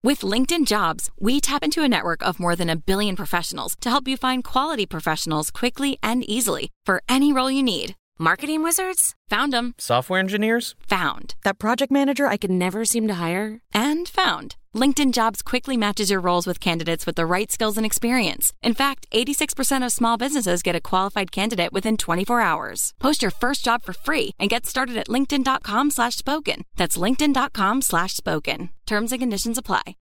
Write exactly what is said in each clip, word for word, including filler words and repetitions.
With LinkedIn Jobs, we tap into a network of more than a billion professionals to help you find quality professionals quickly and easily for any role you need. Marketing wizards? Found them. Software engineers? Found. That project manager I could never seem to hire? And found. LinkedIn Jobs quickly matches your roles with candidates with the right skills and experience. In fact, eighty-six percent of small businesses get a qualified candidate within twenty-four hours. Post your first job for free and get started at linkedin.com slash spoken. That's linkedin.com slash spoken. Terms and conditions apply.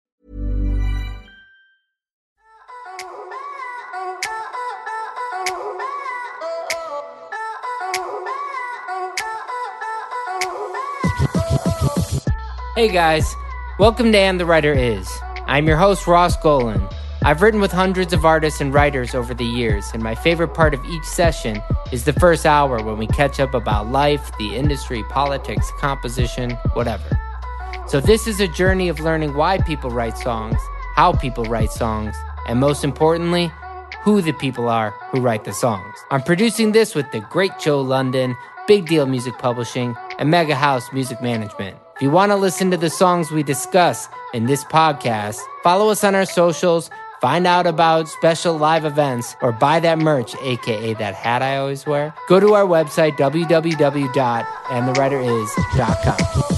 Hey guys, welcome to And the Writer Is. I'm your host, Ross Golan. I've written with hundreds of artists and writers over the years, and my favorite part of each session is the first hour when we catch up about life, the industry, politics, composition, whatever. So this is a journey of learning why people write songs, how people write songs, and most importantly, who the people are who write the songs. I'm producing this with the great Joe London, Big Deal Music Publishing, and Mega House Music Management. If you want to listen to the songs we discuss in this podcast, follow us on our socials, find out about special live events, or buy that merch, aka that hat I always wear. Go to our website, w w w dot and the writer is dot com.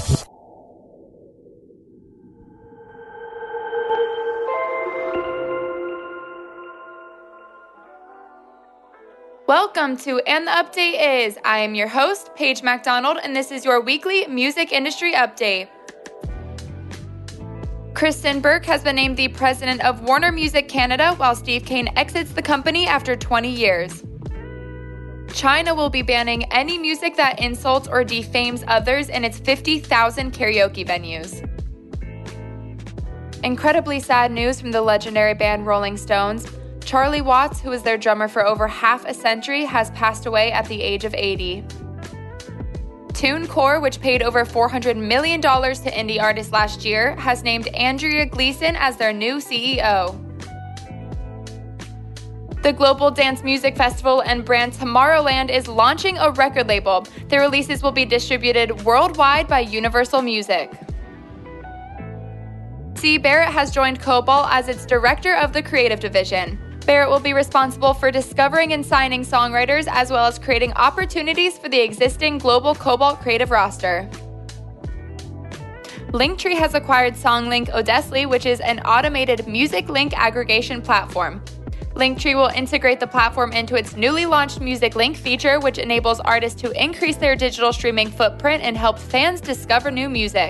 Welcome to And the Update Is. I am your host, Paige MacDonald, and this is your weekly music industry update. Kristen Burke has been named the president of Warner Music Canada, while Steve Kane exits the company after twenty years. China will be banning any music that insults or defames others in its fifty thousand karaoke venues. Incredibly sad news from the legendary band Rolling Stones. Charlie Watts, who was their drummer for over half a century, has passed away at the age of eighty. TuneCore, which paid over four hundred million dollars to indie artists last year, has named Andrea Gleason as their new C E O. The Global Dance Music Festival and brand Tomorrowland is launching a record label. Their releases will be distributed worldwide by Universal Music. C. Barrett has joined Cobalt as its director of the creative division. Barrett will be responsible for discovering and signing songwriters, as well as creating opportunities for the existing global Cobalt creative roster. Linktree has acquired SongLink Odesly, which is an automated music link aggregation platform. Linktree will integrate the platform into its newly launched Music Link feature, which enables artists to increase their digital streaming footprint and help fans discover new music.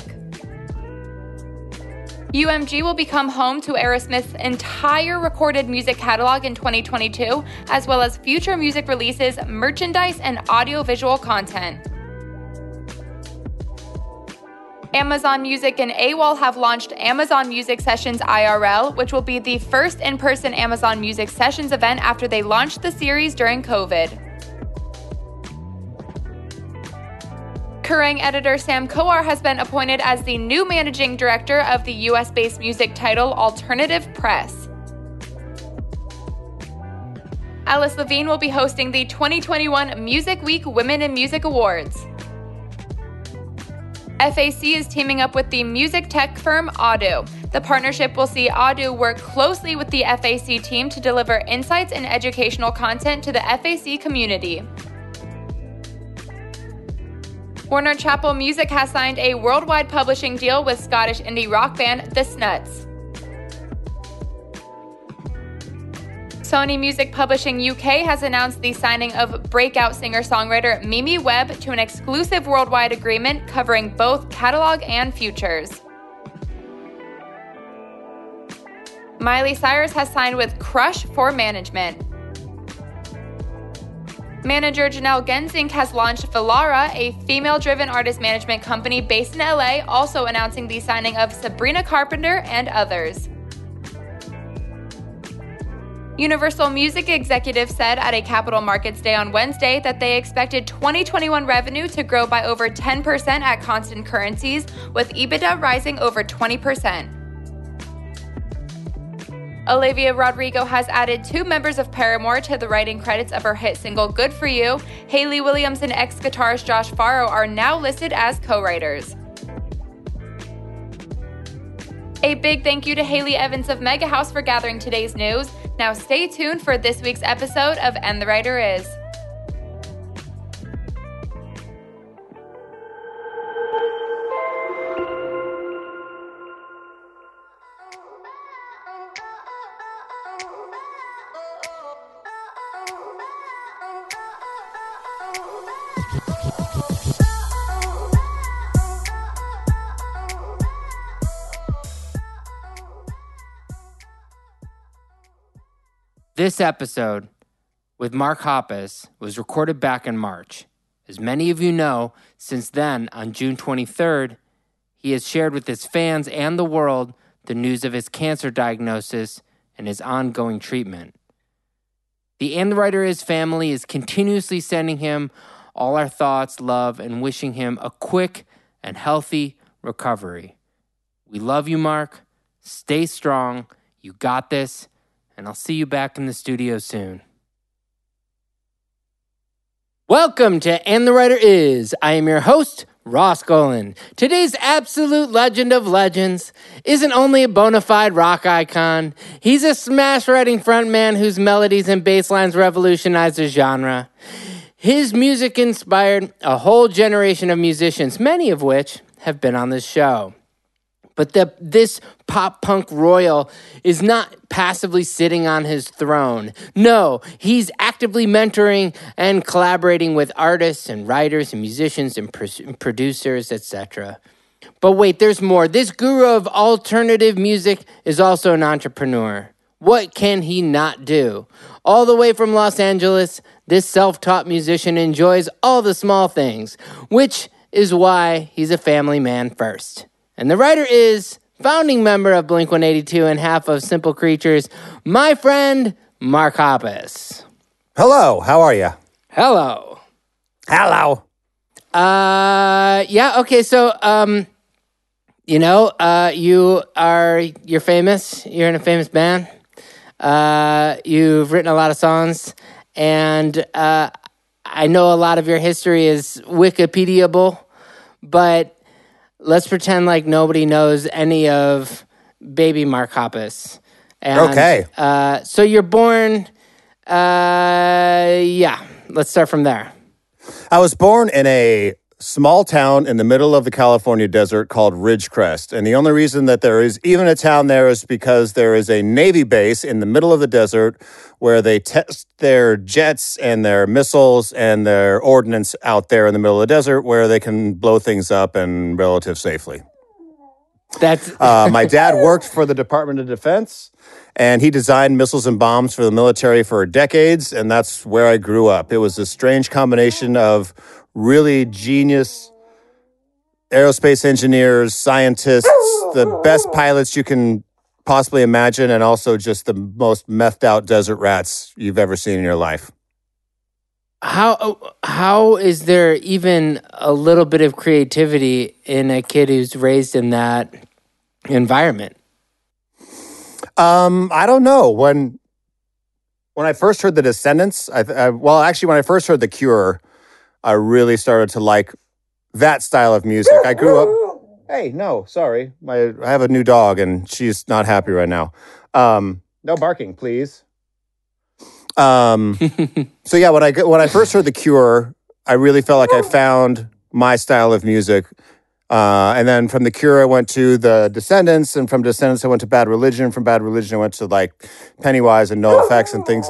U M G will become home to Aerosmith's entire recorded music catalog in twenty twenty-two, as well as future music releases, merchandise, and audiovisual content. Amazon Music and AWOL have launched Amazon Music Sessions I R L, which will be the first in-person Amazon Music Sessions event after they launched the series during COVID. Kerrang! Editor Sam Coar has been appointed as the new managing director of the U S-based music title Alternative Press. Alice Levine will be hosting the twenty twenty-one Music Week Women in Music Awards. F A C is teaming up with the music tech firm Odoo. The partnership will see Odoo work closely with the F A C team to deliver insights and educational content to the F A C community. Warner Chappell Music has signed a worldwide publishing deal with Scottish indie rock band The Snuts. Sony Music Publishing U K has announced the signing of breakout singer-songwriter Mimi Webb to an exclusive worldwide agreement covering both catalog and futures. Miley Cyrus has signed with Crush for management. Manager Janelle Gensink has launched Velara, a female-driven artist management company based in L A, also announcing the signing of Sabrina Carpenter and others. Universal Music executives said at a Capital Markets Day on Wednesday that they expected twenty twenty-one revenue to grow by over ten percent at constant currencies, with EBITDA rising over twenty percent. Olivia Rodrigo has added two members of Paramore to the writing credits of her hit single Good For You. Hayley Williams and ex-guitarist Josh Farro are now listed as co-writers. A big thank you to Haley Evans of Mega House for gathering today's news. Now stay tuned for this week's episode of And the Writer Is. This episode with Mark Hoppus was recorded back in March. As many of you know, since then, on June twenty-third, he has shared with his fans and the world the news of his cancer diagnosis and his ongoing treatment. The And the Writer Is family is continuously sending him all our thoughts, love, and wishing him a quick and healthy recovery. We love you, Mark. Stay strong. You got this. And I'll see you back in the studio soon. Welcome to And the Writer Is. I am your host, Ross Golan. Today's absolute legend of legends isn't only a bona fide rock icon, he's a smash-writing frontman whose melodies and bass lines revolutionized the genre. His music inspired a whole generation of musicians, many of which have been on this show. But the, this pop-punk royal is not passively sitting on his throne. No, he's actively mentoring and collaborating with artists and writers and musicians and, pro- and producers, et cetera. But wait, there's more. This guru of alternative music is also an entrepreneur. What can he not do? All the way from Los Angeles, this self-taught musician enjoys all the small things, which is why he's a family man first. And the writer is founding member of Blink one eighty-two and half of Simple Creatures, my friend, Mark Hoppus. Hello, how are you? Hello. Hello. Uh, yeah, okay, so, um, you know, uh, you are, you're famous, you're in a famous band, uh, you've written a lot of songs, and, uh, I know a lot of your history is Wikipedia-able, but let's pretend like nobody knows any of baby Mark Hoppus. And, okay. Uh, so you're born, uh, yeah, let's start from there. I was born in a small town in the middle of the California desert called Ridgecrest. And the only reason that there is even a town there is because there is a Navy base in the middle of the desert where they test their jets and their missiles and their ordnance out there in the middle of the desert where they can blow things up and relative safely. That's uh, my dad worked for the Department of Defense, and he designed missiles and bombs for the military for decades, and that's where I grew up. It was a strange combination of really genius aerospace engineers, scientists, the best pilots you can possibly imagine, and also just the most methed out desert rats you've ever seen in your life. How how is there even a little bit of creativity in a kid who's raised in that environment? Um, I don't know. When when I first heard The Descendants, I, I well, actually, when I first heard The Cure, I really started to like that style of music. I grew up. Hey, no, sorry, my I have a new dog and she's not happy right now. Um, no barking, please. Um, so yeah, when I when I first heard The Cure, I really felt like I found my style of music. Uh, and then from The Cure, I went to The Descendants, and from Descendants, I went to Bad Religion. From Bad Religion, I went to like Pennywise and NoFX and things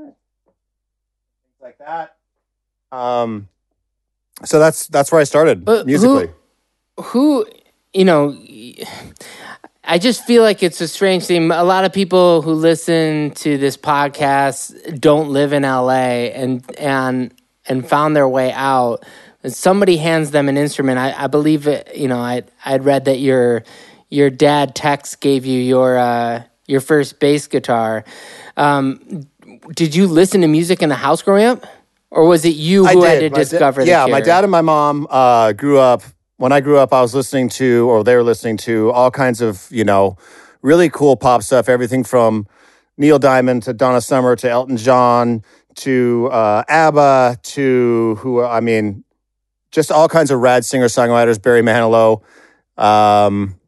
like that. Um, so that's that's where I started but musically. Who, who, you know, I just feel like it's a strange thing. A lot of people who listen to this podcast don't live in L A and and and found their way out. Somebody hands them an instrument. I, I believe it. You know, I I'd read that your your dad Tex gave you your uh, your first bass guitar. Um, did you listen to music in the house growing up, or was it you who had to my discover? Da- the yeah, Cure? my dad and my mom uh, grew up. When I grew up, I was listening to, or they were listening to, all kinds of, you know, really cool pop stuff. Everything from Neil Diamond to Donna Summer to Elton John to uh, ABBA to who I mean. Just all kinds of rad singer-songwriters, Barry Manilow. Um,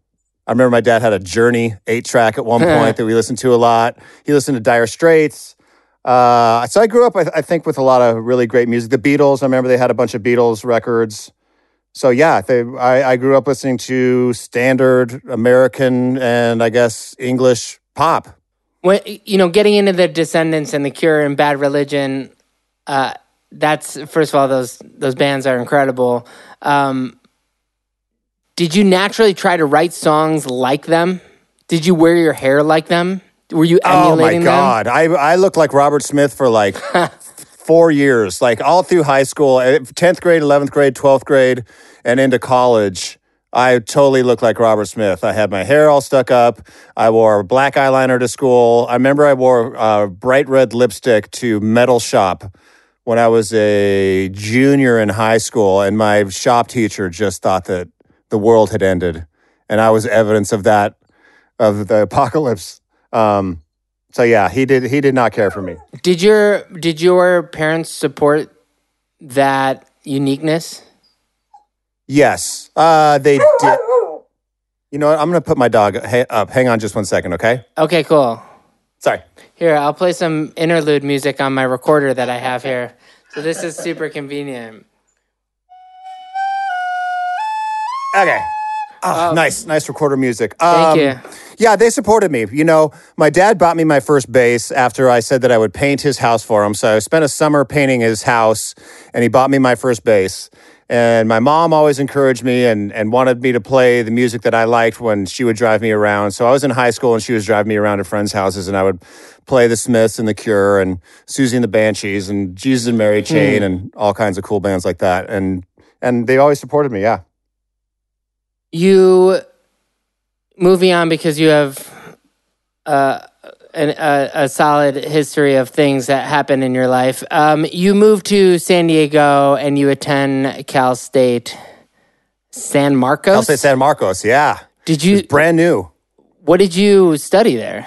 I remember my dad had a Journey eight track at one point that we listened to a lot. He listened to Dire Straits. Uh, so I grew up, I, I think, with a lot of really great music. The Beatles, I remember they had a bunch of Beatles records. So yeah, they, I, I grew up listening to standard American and I guess English pop. When, you know, getting into the Descendants and The Cure and Bad Religion, uh, that's, first of all, those those bands are incredible. Um, did you naturally try to write songs like them? Did you wear your hair like them? Were you emulating them? Oh my God. I, I looked like Robert Smith for like four years, like all through high school, tenth grade, eleventh grade, twelfth grade, and into college. I totally looked like Robert Smith. I had my hair all stuck up. I wore black eyeliner to school. I remember I wore uh, bright red lipstick to metal shop when I was a junior in high school, and my shop teacher just thought that the world had ended, and I was evidence of that, of the apocalypse. Um, so yeah, he did. He did not care for me. Did your Did your parents support that uniqueness? Yes, uh, they did. You know what? I'm going to put my dog ha- up. Hang on just one second, okay? Okay, cool. Sorry. Here, I'll play some interlude music on my recorder that I have here. So this is super convenient. Okay. Oh, oh. Nice, nice recorder music. Thank um, you. Yeah, they supported me. You know, my dad bought me my first bass after I said that I would paint his house for him. So I spent a summer painting his house, and he bought me my first bass. And my mom always encouraged me and, and wanted me to play the music that I liked when she would drive me around. So I was in high school and she was driving me around to friends' houses, and I would play the Smiths and the Cure and Susie and the Banshees and Jesus and Mary Chain mm. and all kinds of cool bands like that. And and they always supported me, yeah. You, moving on because you have uh, an, a, a solid history of things that happen in your life. Um, you moved to San Diego and you attend Cal State San Marcos? Cal State San Marcos, yeah. Did you? It's brand new. What did you study there?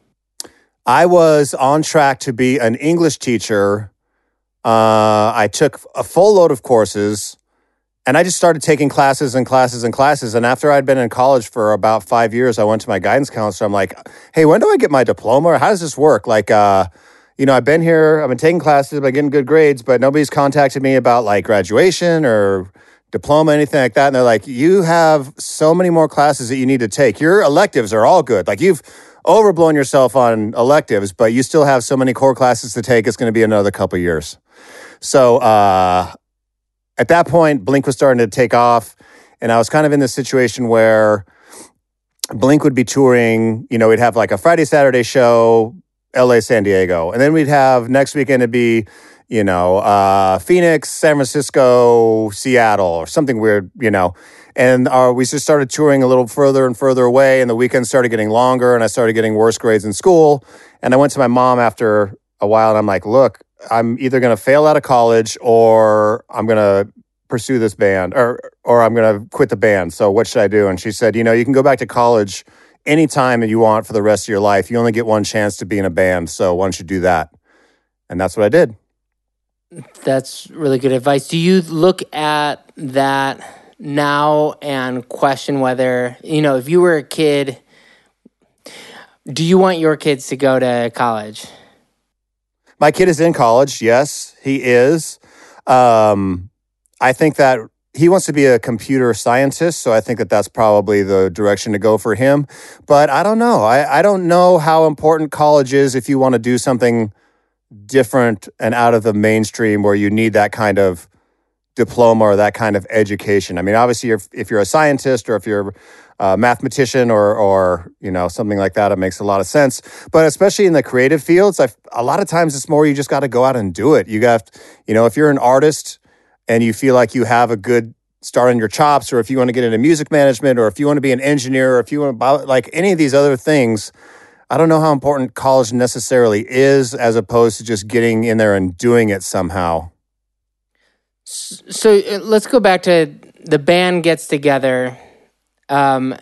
I was on track to be an English teacher. Uh, I took a full load of courses. And I just started taking classes and classes and classes. And after I'd been in college for about five years, I went to my guidance counselor. I'm like, hey, when do I get my diploma? Or how does this work? Like, uh, you know, I've been here, I've been taking classes, I've been getting good grades, but nobody's contacted me about like graduation or diploma, anything like that. And they're like, you have so many more classes that you need to take. Your electives are all good. Like you've overblown yourself on electives, but you still have so many core classes to take. It's going to be another couple of years. So, uh, at that point, Blink was starting to take off, and I was kind of in this situation where Blink would be touring. You know, we'd have like a Friday, Saturday show, L A, San Diego, and then we'd have next weekend it'd be, you know, uh, Phoenix, San Francisco, Seattle, or something weird, you know. And uh, we just started touring a little further and further away, and the weekends started getting longer, and I started getting worse grades in school. And I went to my mom after a while, and I'm like, look, I'm either going to fail out of college or I'm going to pursue this band or or I'm going to quit the band. So what should I do? And she said, you know, you can go back to college anytime that you want for the rest of your life. You only get one chance to be in a band. So why don't you do that? And that's what I did. That's really good advice. Do you look at that now and question whether, you know, if you were a kid, do you want your kids to go to college? My kid is in college. Yes, he is. Um, I think that he wants to be a computer scientist, so I think that that's probably the direction to go for him. But I don't know. I, I don't know how important college is if you want to do something different and out of the mainstream where you need that kind of diploma or that kind of education. I mean, obviously, if, if you're a scientist or if you're a mathematician or, or you know, something like that, it makes a lot of sense. But especially in the creative fields, I've, a lot of times it's more you just got to go out and do it. You got, you know, if you're an artist and you feel like you have a good start on your chops, or if you want to get into music management, or if you want to be an engineer, or if you want to, like any of these other things, I don't know how important college necessarily is as opposed to just getting in there and doing it somehow. So uh, let's go back to the band gets together. Um,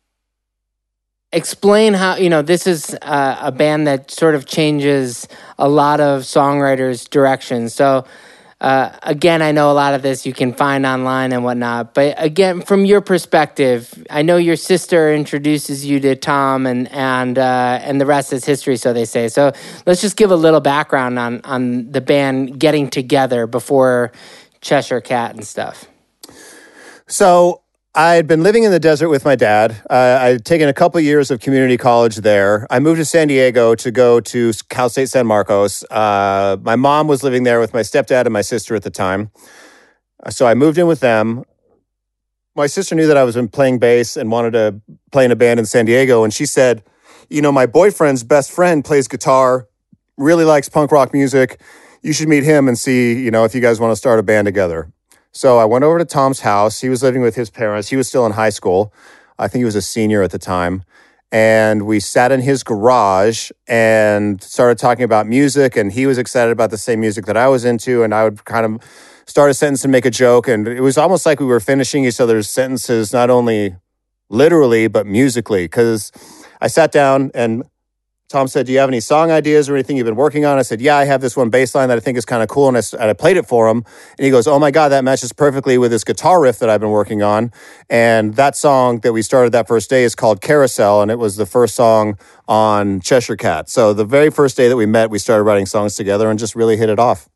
explain how, you know, this is uh, a band that sort of changes a lot of songwriters' directions. So Uh, again, I know a lot of this you can find online and whatnot, but again, from your perspective, I know your sister introduces you to Tom, and and uh, and the rest is history, so they say. So let's just give a little background on on the band getting together before Cheshire Cat and stuff. So I had been living in the desert with my dad. Uh, I had taken a couple years of community college there. I moved to San Diego to go to Cal State San Marcos. Uh, my mom was living there with my stepdad and my sister at the time. So I moved in with them. My sister knew that I was playing bass and wanted to play in a band in San Diego. And she said, you know, my boyfriend's best friend plays guitar, really likes punk rock music. You should meet him and see, you know, if you guys want to start a band together. So I went over to Tom's house. He was living with his parents. He was still in high school. I think he was a senior at the time. And we sat in his garage and started talking about music. And he was excited about the same music that I was into. And I would kind of start a sentence and make a joke. And it was almost like we were finishing each other's sentences, not only literally, but musically. Because I sat down and Tom said, do you have any song ideas or anything you've been working on? I said, yeah, I have this one bass line that I think is kind of cool. And I, and I played it for him. And he goes, oh my God, that matches perfectly with this guitar riff that I've been working on. And that song that we started that first day is called Carousel. And it was the first song on Cheshire Cat. So the very first day that we met, we started writing songs together and just really hit it off.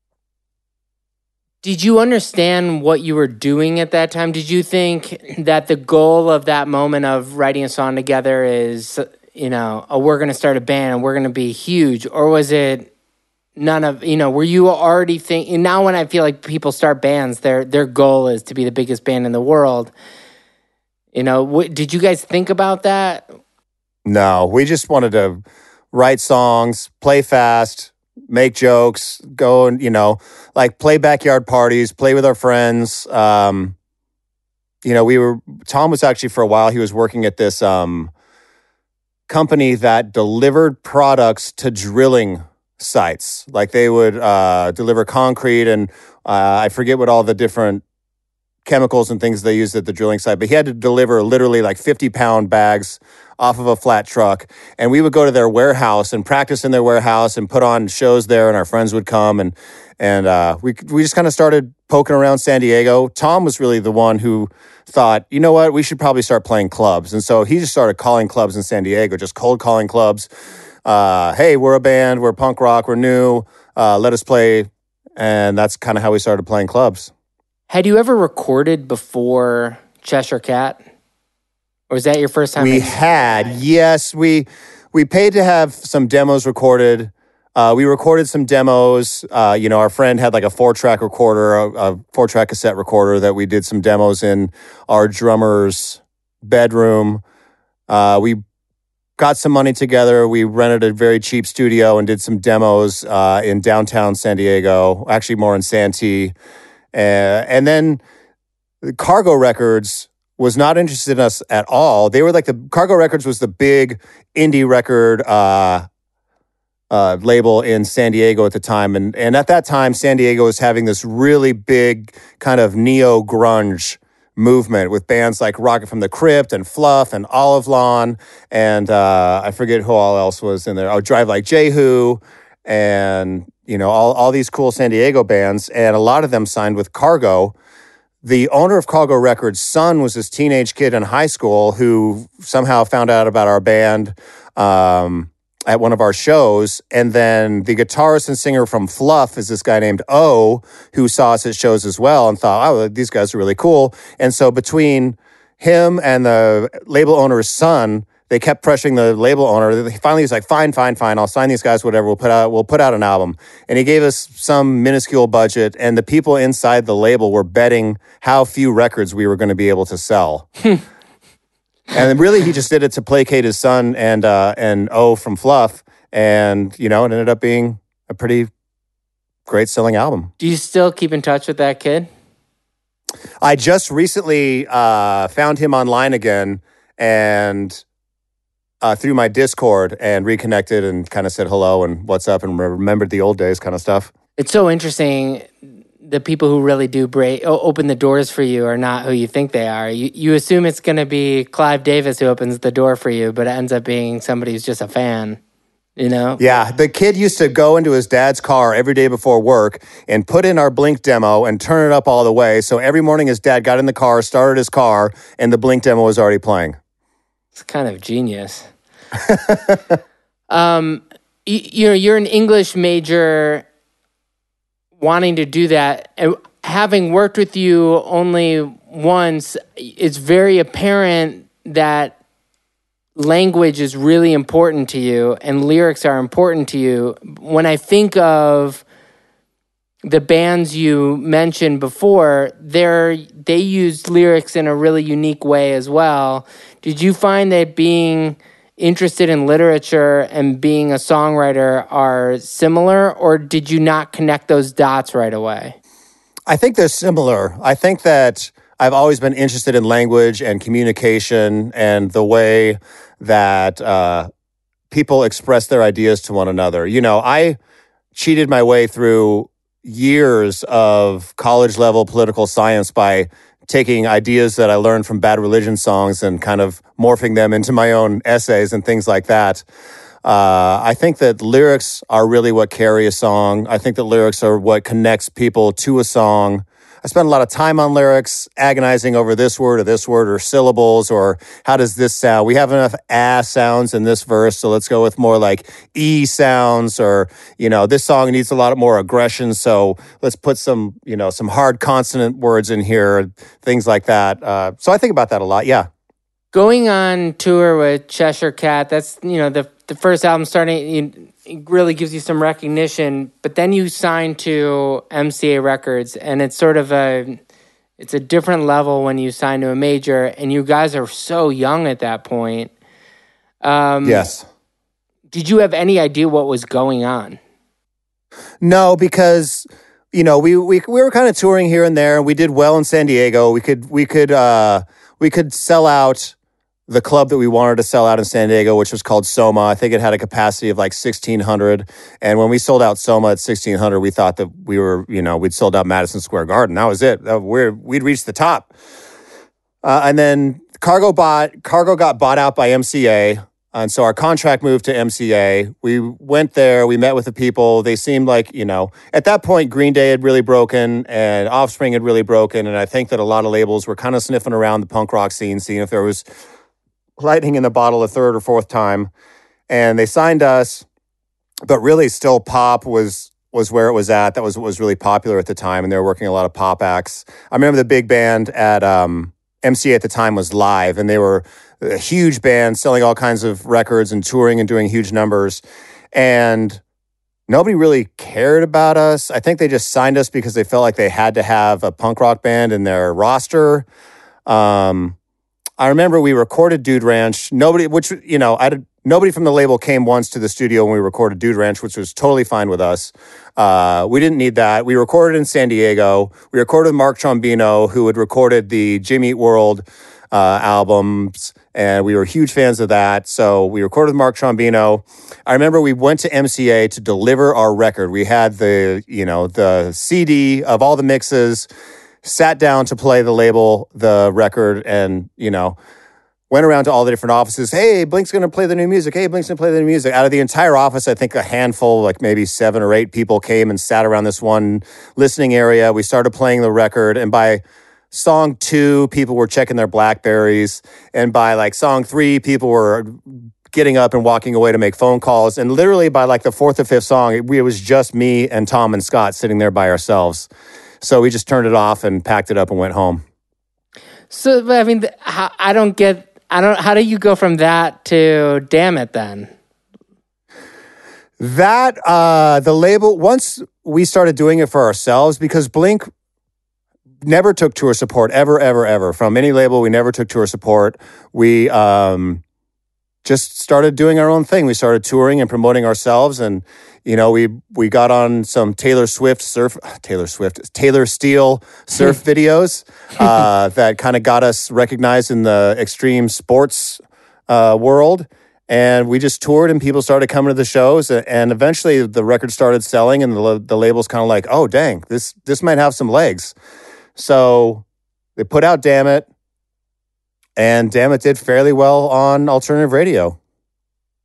Did you understand what you were doing at that time? Did you think that the goal of that moment of writing a song together is, you know, oh, we're going to start a band and we're going to be huge? Or was it none of, you know, were you already thinking, now when I feel like people start bands, their their goal is to be the biggest band in the world. You know, w- did you guys think about that? No, we just wanted to write songs, play fast, make jokes, go and, you know, like play backyard parties, play with our friends. Um, you know, we were, Tom was actually for a while, he was working at this, um, company that delivered products to drilling sites. Like they would uh, deliver concrete and uh, I forget what all the different chemicals and things they used at the drilling site, but he had to deliver literally like fifty pound bags off of a flat truck. And we would go to their warehouse and practice in their warehouse and put on shows there, and our friends would come. And and uh, we we just kind of started poking around San Diego. Tom was really the one who thought, you know what, we should probably start playing clubs. And so he just started calling clubs in San Diego, just cold calling clubs. Uh, hey, we're a band, we're punk rock, we're new, uh, let us play. And that's kind of how we started playing clubs. Had you ever recorded before Cheshire Cat? Or was that your first time? We had, yes. We we paid to have some demos recorded. Uh, we recorded some demos. Uh, you know, our friend had like a four-track recorder, a, a four-track cassette recorder that we did some demos in our drummer's bedroom. Uh, we got some money together. We rented a very cheap studio and did some demos uh, in downtown San Diego, actually more in Santee. Uh, and then Cargo Records was not interested in us at all. They were like the Cargo Records was the big indie record uh, uh, label in San Diego at the time. And, and at that time, San Diego was having this really big kind of neo-grunge movement with bands like Rocket from the Crypt and Fluff and Olive Lawn. And uh, I forget who all else was in there. Oh, Drive Like Jehu and, you know, all, all these cool San Diego bands. And a lot of them signed with Cargo. The owner of Cargo Records' son was this teenage kid in high school who somehow found out about our band um, at one of our shows. And then the guitarist and singer from Fluff is this guy named O, who saw us at shows as well and thought, oh, these guys are really cool. And so between him and the label owner's son, they kept pressuring the label owner. Finally, he's like, fine, fine, fine. I'll sign these guys, whatever. We'll put out, we'll put out an album. And he gave us some minuscule budget. And the people inside the label were betting how few records we were going to be able to sell. And really, he just did it to placate his son and uh, and O from Fluff. And, you know, it ended up being a pretty great selling album. Do you still keep in touch with that kid? I just recently uh, found him online again and uh, through my Discord and reconnected and kind of said hello and what's up and remembered the old days kind of stuff. It's so interesting. The people who really do break, open the doors for you are not who you think they are. You you assume it's going to be Clive Davis who opens the door for you, but it ends up being somebody who's just a fan. you know? Yeah, the kid used to go into his dad's car every day before work and put in our Blink demo and turn it up all the way. So every morning his dad got in the car, started his car, and the Blink demo was already playing. It's kind of genius. um, you, you know, you're an English major wanting to do that. And having worked with you only once, it's very apparent that language is really important to you and lyrics are important to you. When I think of the bands you mentioned before, they're, they used lyrics in a really unique way as well. Did you find that being interested in literature and being a songwriter are similar, or did you not connect those dots right away? I think they're similar. I think that I've always been interested in language and communication and the way that uh, people express their ideas to one another. You know, I cheated my way through years of college-level political science by taking ideas that I learned from Bad Religion songs and kind of morphing them into my own essays and things like that. Uh, I think that lyrics are really what carry a song. I think that lyrics are what connects people to a song. I spend a lot of time on lyrics, agonizing over this word or this word or syllables or how does this sound? We have enough ah sounds in this verse, so let's go with more like e sounds, or, you know, this song needs a lot more aggression, so let's put some, you know, some hard consonant words in here, things like that. Uh, so I think about that a lot, yeah. Going on tour with Cheshire Cat, that's, you know, the the first album starting, it really gives you some recognition, but then you sign to M C A Records, and it's sort of a, it's a different level when you sign to a major, and you guys are so young at that point. Um, yes. Did you have any idea what was going on? No, because, you know, we we we were kind of touring here and there, and we did well in San Diego. We could we could uh, we could sell out the club that we wanted to sell out in San Diego, which was called Soma. I think it had a capacity of like sixteen hundred. And when we sold out Soma at sixteen hundred, we thought that we were, you know, we'd sold out Madison Square Garden. That was it. We're, we'd reached the top. Uh, and then Cargo bought, Cargo got bought out by M C A. And so our contract moved to M C A. We went there. We met with the people. They seemed like, you know, at that point, Green Day had really broken and Offspring had really broken. And I think that a lot of labels were kind of sniffing around the punk rock scene, seeing if there was lightning in the bottle a third or fourth time. And they signed us, but really still pop was was where it was at. That was what was really popular at the time, and they were working a lot of pop acts. I remember the big band at um, M C A at the time was Live, and they were a huge band selling all kinds of records and touring and doing huge numbers. And nobody really cared about us. I think they just signed us because they felt like they had to have a punk rock band in their roster. Um, I remember we recorded Dude Ranch. Nobody, which, you know, I did, nobody from the label came once to the studio when we recorded Dude Ranch, which was totally fine with us. Uh, we didn't need that. We recorded in San Diego. We recorded with Mark Trombino, who had recorded the Jimmy Eat World uh, albums, and we were huge fans of that. So we recorded with Mark Trombino. I remember we went to M C A to deliver our record. We had the, you know, the C D of all the mixes, sat down to play the label, the record, and, you know, went around to all the different offices. Hey, Blink's going to play the new music. Hey, Blink's going to play the new music. Out of the entire office, I think a handful, like maybe seven or eight people came and sat around this one listening area. We started playing the record, and by song two, people were checking their BlackBerries. And by like song three, people were getting up and walking away to make phone calls. And literally by like the fourth or fifth song, it, it was just me and Tom and Scott sitting there by ourselves. So we just turned it off and packed it up and went home. So, I mean, I don't get, I don't, how do you go from that to Damn It then? That, uh, the label, once we started doing it for ourselves, because Blink never took tour support, ever, ever, ever. From any label, we never took tour support. We um, just started doing our own thing. We started touring and promoting ourselves, and you know, we we got on some Taylor Swift surf, Taylor Swift, Taylor Steele surf videos uh, that kind of got us recognized in the extreme sports uh, world. And we just toured, and people started coming to the shows, and eventually the record started selling, and the the label's kind of like, oh dang, this this might have some legs. So they put out Damn It, and Damn It did fairly well on alternative radio.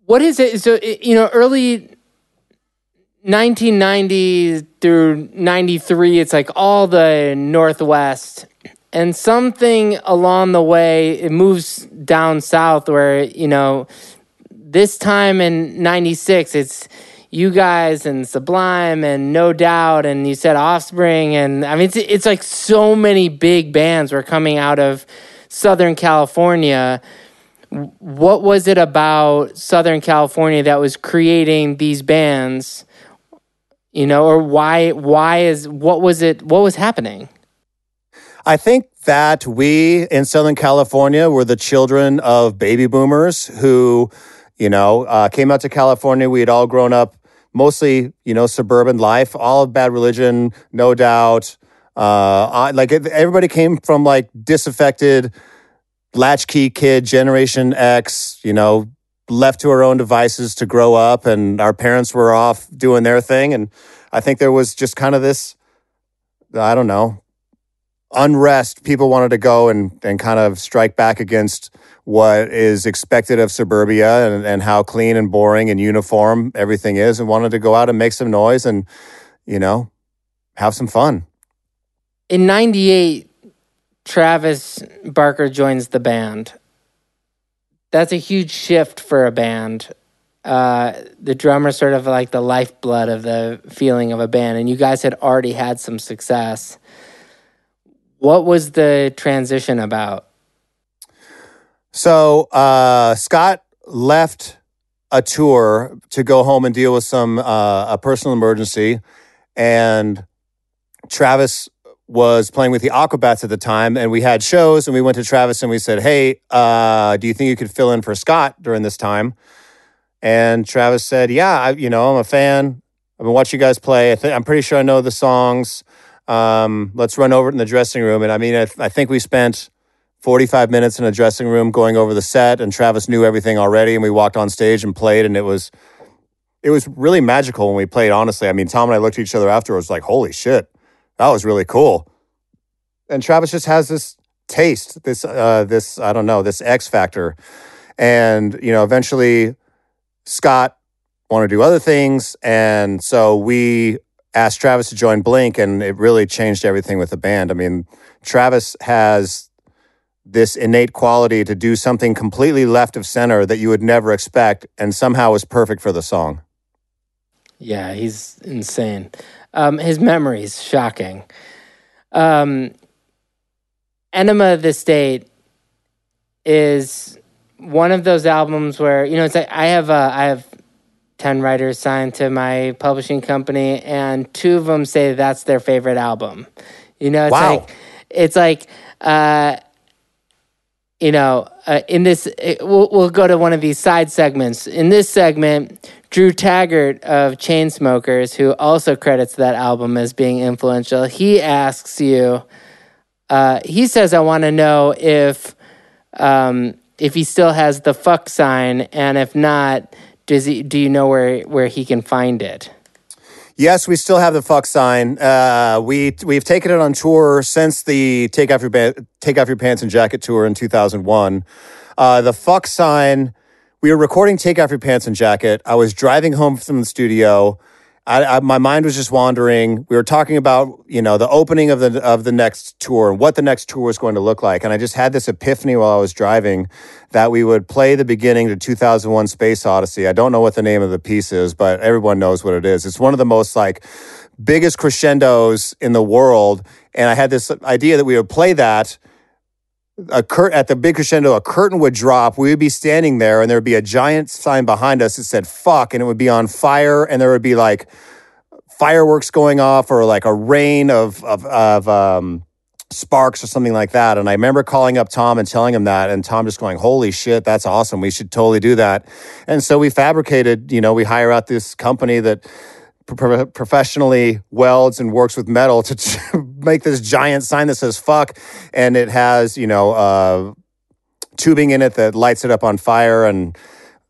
What is it? So, you know, early nineteen ninety through ninety-three, it's like all the Northwest. And something along the way, it moves down south where, you know, this time in ninety-six, it's you guys and Sublime and No Doubt, and you said Offspring. And I mean, it's, it's like so many big bands were coming out of Southern California. What was it about Southern California that was creating these bands, you know, or why, why is, what was it, what was happening? I think that we in Southern California were the children of baby boomers who, you know, uh, came out to California. We had all grown up mostly, you know, suburban life, all of Bad Religion, No Doubt. Uh, I, like everybody came from like disaffected, latchkey kid, Generation X, you know, left to our own devices to grow up, and our parents were off doing their thing. And I think there was just kind of this, I don't know, unrest. People wanted to go and, and kind of strike back against what is expected of suburbia and, and how clean and boring and uniform everything is, and wanted to go out and make some noise and, you know, have some fun. In ninety-eight, Travis Barker joins the band. That's a huge shift for a band. Uh, the drummer's sort of like the lifeblood of the feeling of a band, and you guys had already had some success. What was the transition about? So uh, Scott left a tour to go home and deal with some uh, a personal emergency, and Travis was playing with the Aquabats at the time, and we had shows, and we went to Travis and we said, hey, uh, do you think you could fill in for Scott during this time? And Travis said, yeah, I, you know, I'm a fan. I've been watching you guys play. I th- I'm pretty sure I know the songs. Um, let's run over it in the dressing room. And I mean, I, I think we spent forty-five minutes in a dressing room going over the set, and Travis knew everything already. And we walked on stage and played, and it was, it was really magical when we played, honestly. I mean, Tom and I looked at each other afterwards like, holy shit, that was really cool. And Travis just has this taste, this, uh, this, I don't know, this X factor. And, you know, eventually Scott wanted to do other things. And so we asked Travis to join Blink, and it really changed everything with the band. I mean, Travis has this innate quality to do something completely left of center that you would never expect, and somehow is perfect for the song. Yeah, he's insane. Um, his memory's shocking. Um, Enema of the State is one of those albums where, you know, it's like I have uh, I have ten writers signed to my publishing company, and two of them say that's their favorite album. You know, it's wow. like it's like uh, you know, uh, in this it, we'll we'll go to one of these side segments. In this segment, Drew Taggart of Chainsmokers, who also credits that album as being influential, he asks you. Uh, he says, "I want to know if um, if he still has the fuck sign, and if not, does he? Do you know where where he can find it?" Yes, we still have the fuck sign. Uh, we we've taken it on tour since the Take Off Your ba- Take Off Your Pants and Jacket tour in two thousand one. Uh, the fuck sign. We were recording Take Off Your Pants and Jacket. I was driving home from the studio. I, I, my mind was just wandering. We were talking about, you know, the opening of the of the next tour and what the next tour was going to look like. And I just had this epiphany while I was driving that we would play the beginning to two thousand one Space Odyssey. I don't know what the name of the piece is, but everyone knows what it is. It's one of the most like biggest crescendos in the world. And I had this idea that we would play that. A cur- at the big crescendo, a curtain would drop. We would be standing there, and there would be a giant sign behind us that said "fuck," and it would be on fire, and there would be like fireworks going off, or like a rain of of, of um, sparks or something like that. And I remember calling up Tom and telling him that, and Tom just going, "Holy shit, that's awesome! We should totally do that." And so we fabricated. You know, we hire out this company that Pro- professionally welds and works with metal to t- make this giant sign that says fuck, and it has, you know, uh, tubing in it that lights it up on fire, and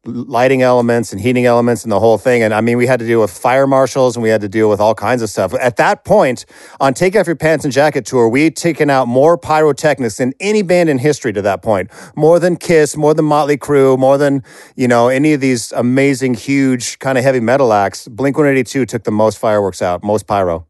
lighting elements and heating elements and the whole thing. And I mean, we had to deal with fire marshals and we had to deal with all kinds of stuff. At that point, on Take Off Your Pants and Jacket tour, we'd taken out more pyrotechnics than any band in history to that point. More than Kiss, more than Motley Crue, more than, you know, any of these amazing, huge kind of heavy metal acts. Blink one eighty-two took the most fireworks out, most pyro.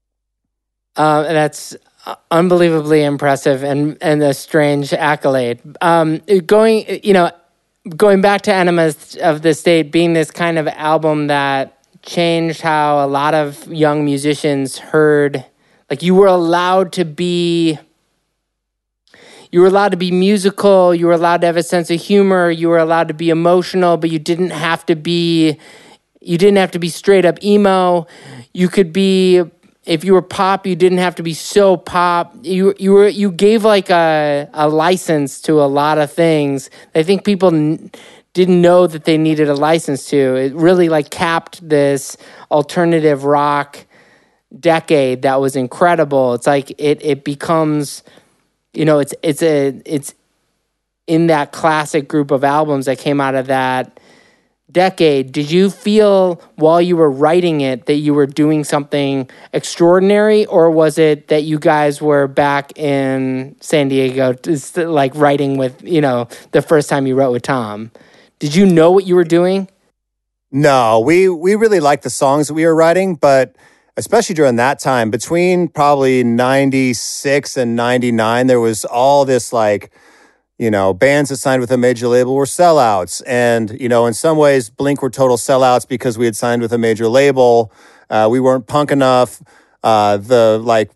Uh, that's unbelievably impressive and, and a strange accolade. Um, going, you know, Going back to Enemas of the State being this kind of album that changed how a lot of young musicians heard, like you were allowed to be, you were allowed to be musical, you were allowed to have a sense of humor, you were allowed to be emotional, but you didn't have to be, you didn't have to be straight up emo. You could be, if you were pop, you didn't have to be so pop. You you were you gave like a a license to a lot of things. I think people n- didn't know that they needed a license to. It really like capped this alternative rock decade that was incredible. It's like it it becomes, you know, it's it's a it's in that classic group of albums that came out of that decade. Did you feel while you were writing it that you were doing something extraordinary, or was it that you guys were back in San Diego, just like writing with, you know, the first time you wrote with Tom? Did you know what you were doing? No, we we really liked the songs that we were writing, but especially during that time, between probably ninety-six and ninety-nine, there was all this like, you know, bands that signed with a major label were sellouts. And, you know, in some ways, Blink were total sellouts because we had signed with a major label. Uh, we weren't punk enough. Uh, the, like,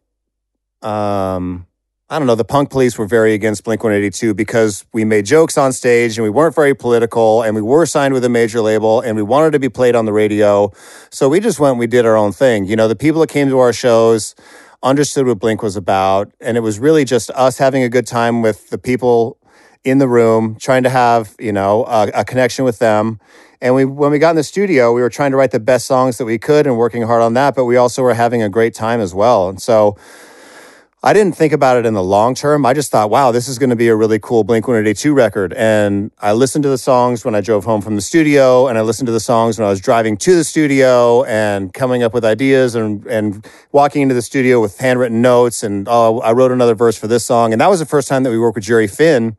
um, I don't know, the Punk Police were very against Blink one eighty-two because we made jokes on stage and we weren't very political and we were signed with a major label and we wanted to be played on the radio. So we just went and we did our own thing. You know, the people that came to our shows understood what Blink was about. And it was really just us having a good time with the people in the room, trying to have, you know, a, a connection with them. And we, when we got in the studio, we were trying to write the best songs that we could and working hard on that, but we also were having a great time as well. And so I didn't think about it in the long term. I just thought, wow, this is going to be a really cool Blink one eighty-two record. And I listened to the songs when I drove home from the studio, and I listened to the songs when I was driving to the studio and coming up with ideas and, and walking into the studio with handwritten notes. And, oh, I wrote another verse for this song. And that was the first time that we worked with Jerry Finn.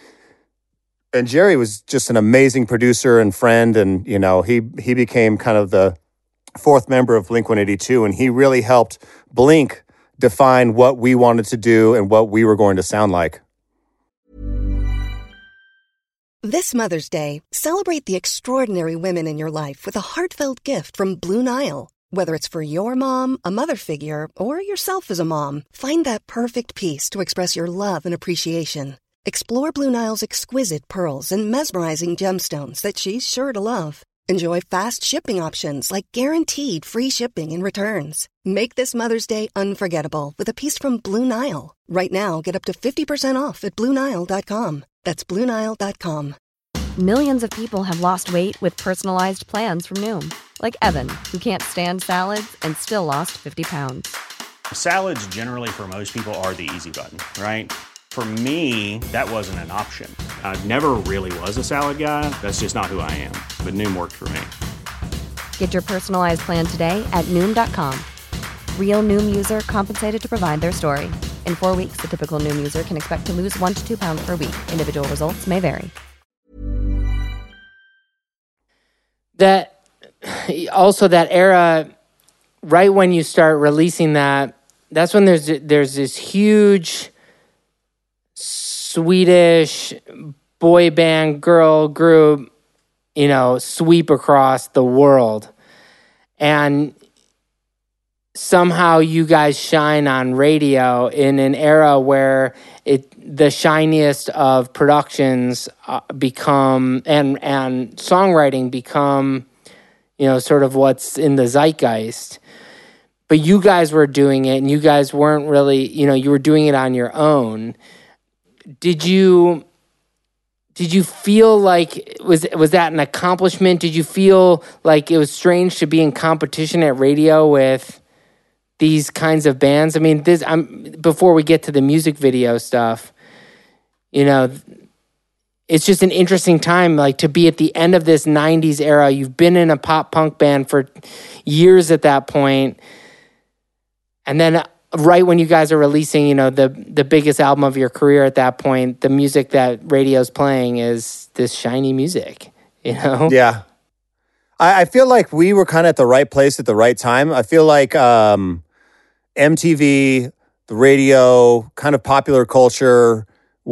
And Jerry was just an amazing producer and friend. And, you know, he he became kind of the fourth member of Blink one eighty-two. And he really helped Blink define what we wanted to do and what we were going to sound like. This Mother's Day, celebrate the extraordinary women in your life with a heartfelt gift from Blue Nile. Whether it's for your mom, a mother figure, or yourself as a mom, find that perfect piece to express your love and appreciation. Explore Blue Nile's exquisite pearls and mesmerizing gemstones that she's sure to love. Enjoy fast shipping options like guaranteed free shipping and returns. Make this Mother's Day unforgettable with a piece from Blue Nile. Right now, get up to fifty percent off at Blue Nile dot com. That's Blue Nile dot com. Millions of people have lost weight with personalized plans from Noom. Like Evan, who can't stand salads and still lost fifty pounds. Salads generally for most people are the easy button, right? For me, that wasn't an option. I never really was a salad guy. That's just not who I am. But Noom worked for me. Get your personalized plan today at Noom dot com. Real Noom user compensated to provide their story. In four weeks, the typical Noom user can expect to lose one to two pounds per week. Individual results may vary. That, also that era, right when you start releasing that, that's when there's there's this huge Swedish boy band girl group, you know, sweep across the world. And somehow you guys shine on radio in an era where it the shiniest of productions uh, become, and, and songwriting become, you know, sort of what's in the zeitgeist. But you guys were doing it, and you guys weren't really, you know, you were doing it on your own. Did you did you feel like was was that an accomplishment? Did you feel like it was strange to be in competition at radio with these kinds of bands? I mean, this I'm before we get to the music video stuff, you know, it's just an interesting time, like to be at the end of this nineties era. You've been in a pop punk band for years at that point. And then right when you guys are releasing, you know, the the biggest album of your career at that point, the music that radio's playing is this shiny music, you know? Yeah. I, I feel like we were kind of at the right place at the right time. I feel like um, M T V, the radio, kind of popular culture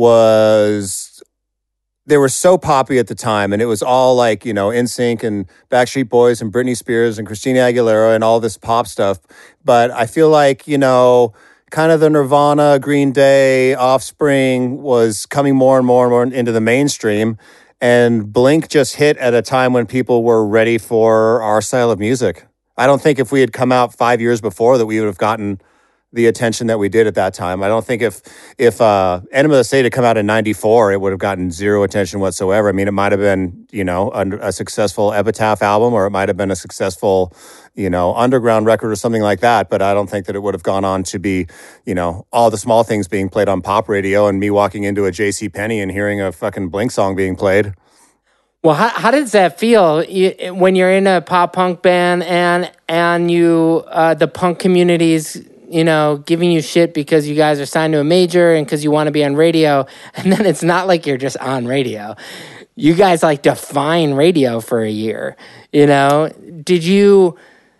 was... They were so poppy at the time, and it was all like, you know, NSYNC and Backstreet Boys and Britney Spears and Christina Aguilera and all this pop stuff. But I feel like, you know, kind of the Nirvana, Green Day, Offspring was coming more and more and more into the mainstream. And Blink just hit at a time when people were ready for our style of music. I don't think if we had come out five years before that we would have gotten the attention that we did at that time. I don't think if if uh, Enema of the State had come out in ninety-four, it would have gotten zero attention whatsoever. I mean, it might have been, you know, a, a successful Epitaph album, or it might have been a successful, you know, underground record or something like that. But I don't think that it would have gone on to be, you know, all the small things being played on pop radio and me walking into a JCPenney and hearing a fucking Blink song being played. Well, how, how does that feel you, when you're in a pop punk band and and you uh, the punk community's, you know, giving you shit because you guys are signed to a major and because you want to be on radio, and then it's not like you're just on radio. You guys like define radio for a year, you know? Did you,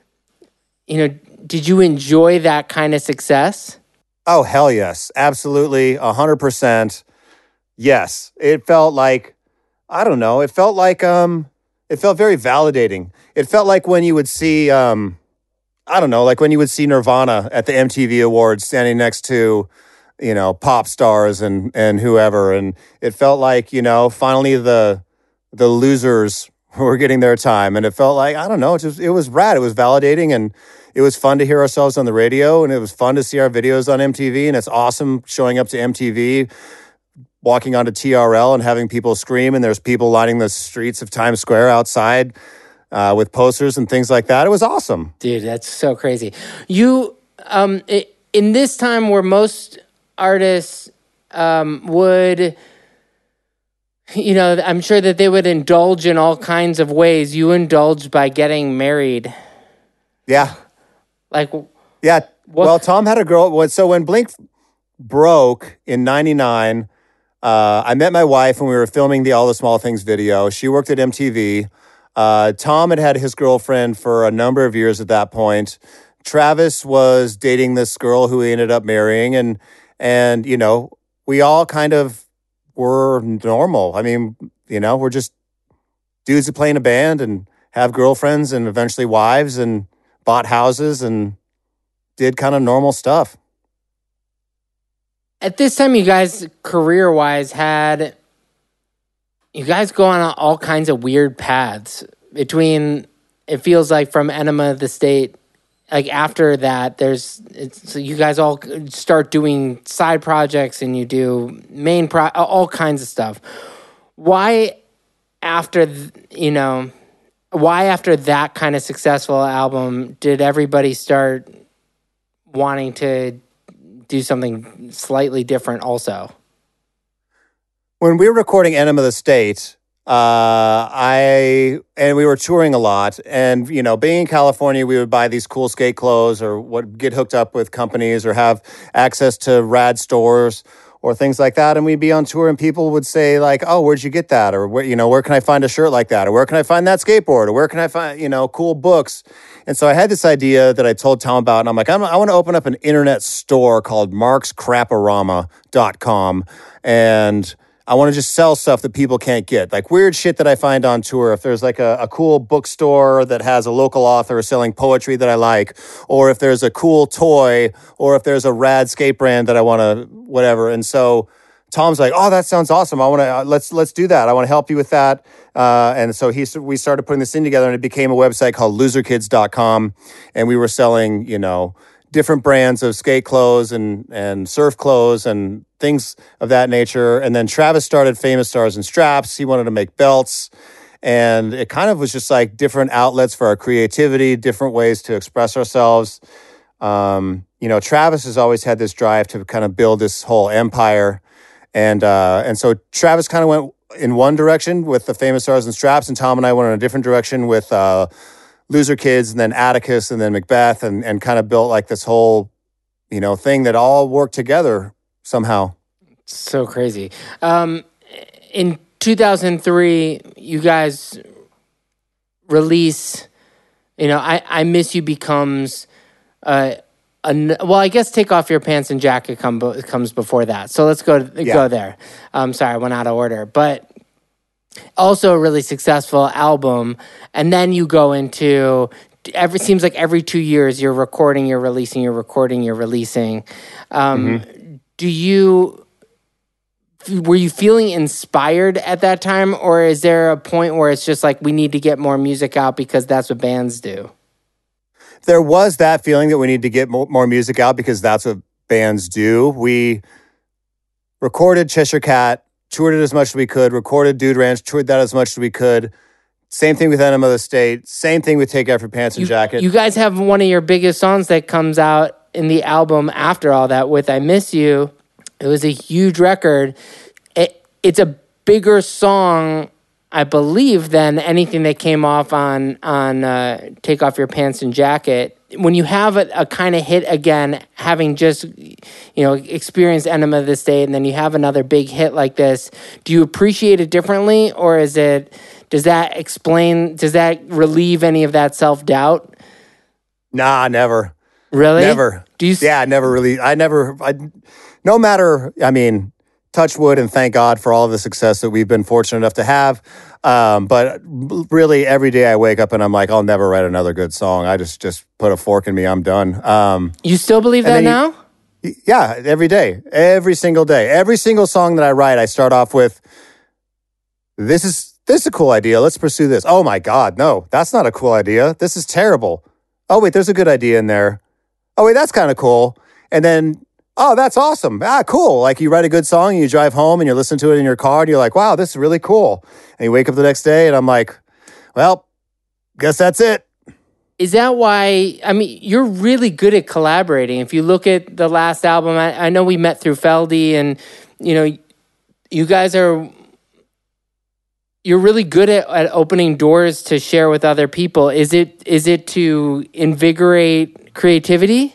you know, did you enjoy that kind of success? Oh, hell yes. Absolutely. A hundred percent. Yes. It felt like, I don't know. It felt like, um, it felt very validating. It felt like when you would see, um, I don't know, like when you would see Nirvana at the M T V Awards standing next to, you know, pop stars and and whoever. And it felt like, you know, finally the the losers were getting their time. And it felt like, I don't know, it, just, it was rad. It was validating, and it was fun to hear ourselves on the radio, and it was fun to see our videos on M T V. And it's awesome showing up to M T V, walking onto T R L and having people scream, and there's people lining the streets of Times Square outside Uh, with posters and things like that. It was awesome. Dude, that's so crazy. You, um, it, in this time where most artists um, would, you know, I'm sure that they would indulge in all kinds of ways. You indulged by getting married. Yeah. Like, yeah. What? Well, Tom had a girl. So when Blink broke in ninety-nine, uh, I met my wife when we were filming the All the Small Things video. She worked at M T V. Uh, Tom had had his girlfriend for a number of years at that point. Travis was dating this girl who he ended up marrying, and and you know, we all kind of were normal. I mean, you know, we're just dudes who play in a band and have girlfriends and eventually wives and bought houses and did kind of normal stuff. At this time, you guys, career-wise, had... You guys go on all kinds of weird paths between, it feels like from Enema of the State, like after that, there's, it's, so you guys all start doing side projects and you do main, pro, all kinds of stuff. Why after, you know, why after that kind of successful album did everybody start wanting to do something slightly different also? When we were recording Enema of the State, uh, I and we were touring a lot, and you know, being in California, we would buy these cool skate clothes, or what get hooked up with companies, or have access to rad stores, or things like that. And we'd be on tour, and people would say like, "Oh, where'd you get that?" Or where, you know, where can I find a shirt like that? Or where can I find that skateboard? Or where can I find, you know, cool books? And so I had this idea that I told Tom about, and I'm like, I'm, I want to open up an internet store called marks craporama dot com, and I want to just sell stuff that people can't get, like weird shit that I find on tour. If there's like a, a cool bookstore that has a local author selling poetry that I like, or if there's a cool toy, or if there's a rad skate brand that I want to, whatever. And so Tom's like, "Oh, that sounds awesome. I want to uh, let's let's do that. I want to help you with that." Uh, and so he we started putting this thing together, and it became a website called loser kids dot com, and we were selling, you know, different brands of skate clothes and and surf clothes and things of that nature. And then Travis started Famous Stars and Straps. He wanted to make belts. And it kind of was just like different outlets for our creativity, different ways to express ourselves. Um, you know, Travis has always had this drive to kind of build this whole empire. And uh, and so Travis kind of went in one direction with the Famous Stars and Straps, and Tom and I went in a different direction with uh, Loser Kids, and then Atticus, and then Macbeth, and and kind of built like this whole, you know, thing that all worked together somehow. So crazy. Um, in two thousand three, you guys release, you know, I, I Miss You becomes, uh, a, well, I guess Take Off Your Pants and Jacket come, comes before that. So let's go yeah. go there. Um, sorry, I went out of order. But also a really successful album. And then you go into, every seems like every two years you're recording, you're releasing, you're recording, you're releasing. Um, mm-hmm. Do you... Were you feeling inspired at that time, or is there a point where it's just like we need to get more music out because that's what bands do? There was that feeling that we need to get more, more music out because that's what bands do. We recorded Cheshire Cat, toured it as much as we could, recorded Dude Ranch, toured that as much as we could. Same thing with Enema of the State. Same thing with Take Off Your Pants and you, Jacket. You guys have one of your biggest songs that comes out in the album after all that with I Miss You. It was a huge record. It, it's a bigger song, I believe, than anything that came off on on uh, Take Off Your Pants and Jacket. When you have a, a kind of hit again, having just you know experienced Enema of the State, and then you have another big hit like this, do you appreciate it differently, or is it does that explain? Does that relieve any of that self doubt? Nah, never. Really? Never. Do you? Yeah, never really. I never. I. No matter, I mean, touch wood and thank God for all of the success that we've been fortunate enough to have. Um, but really, every day I wake up and I'm like, I'll never write another good song. I just just put a fork in me. I'm done. Um, you still believe that now? You, yeah, every day, every single day, every single song that I write, I start off with, "This is this is a cool idea. Let's pursue this." Oh my God, no, that's not a cool idea. This is terrible. Oh wait, there's a good idea in there. Oh wait, that's kind of cool. And then. Oh, that's awesome. Ah, cool. Like you write a good song and you drive home and you listen to it in your car and you're like, wow, this is really cool. And you wake up the next day and I'm like, well, guess that's it. Is that why, I mean, you're really good at collaborating. If you look at the last album, I, I know we met through Feldy and, you know, you guys are, you're really good at, at opening doors to share with other people. Is it is it to invigorate creativity?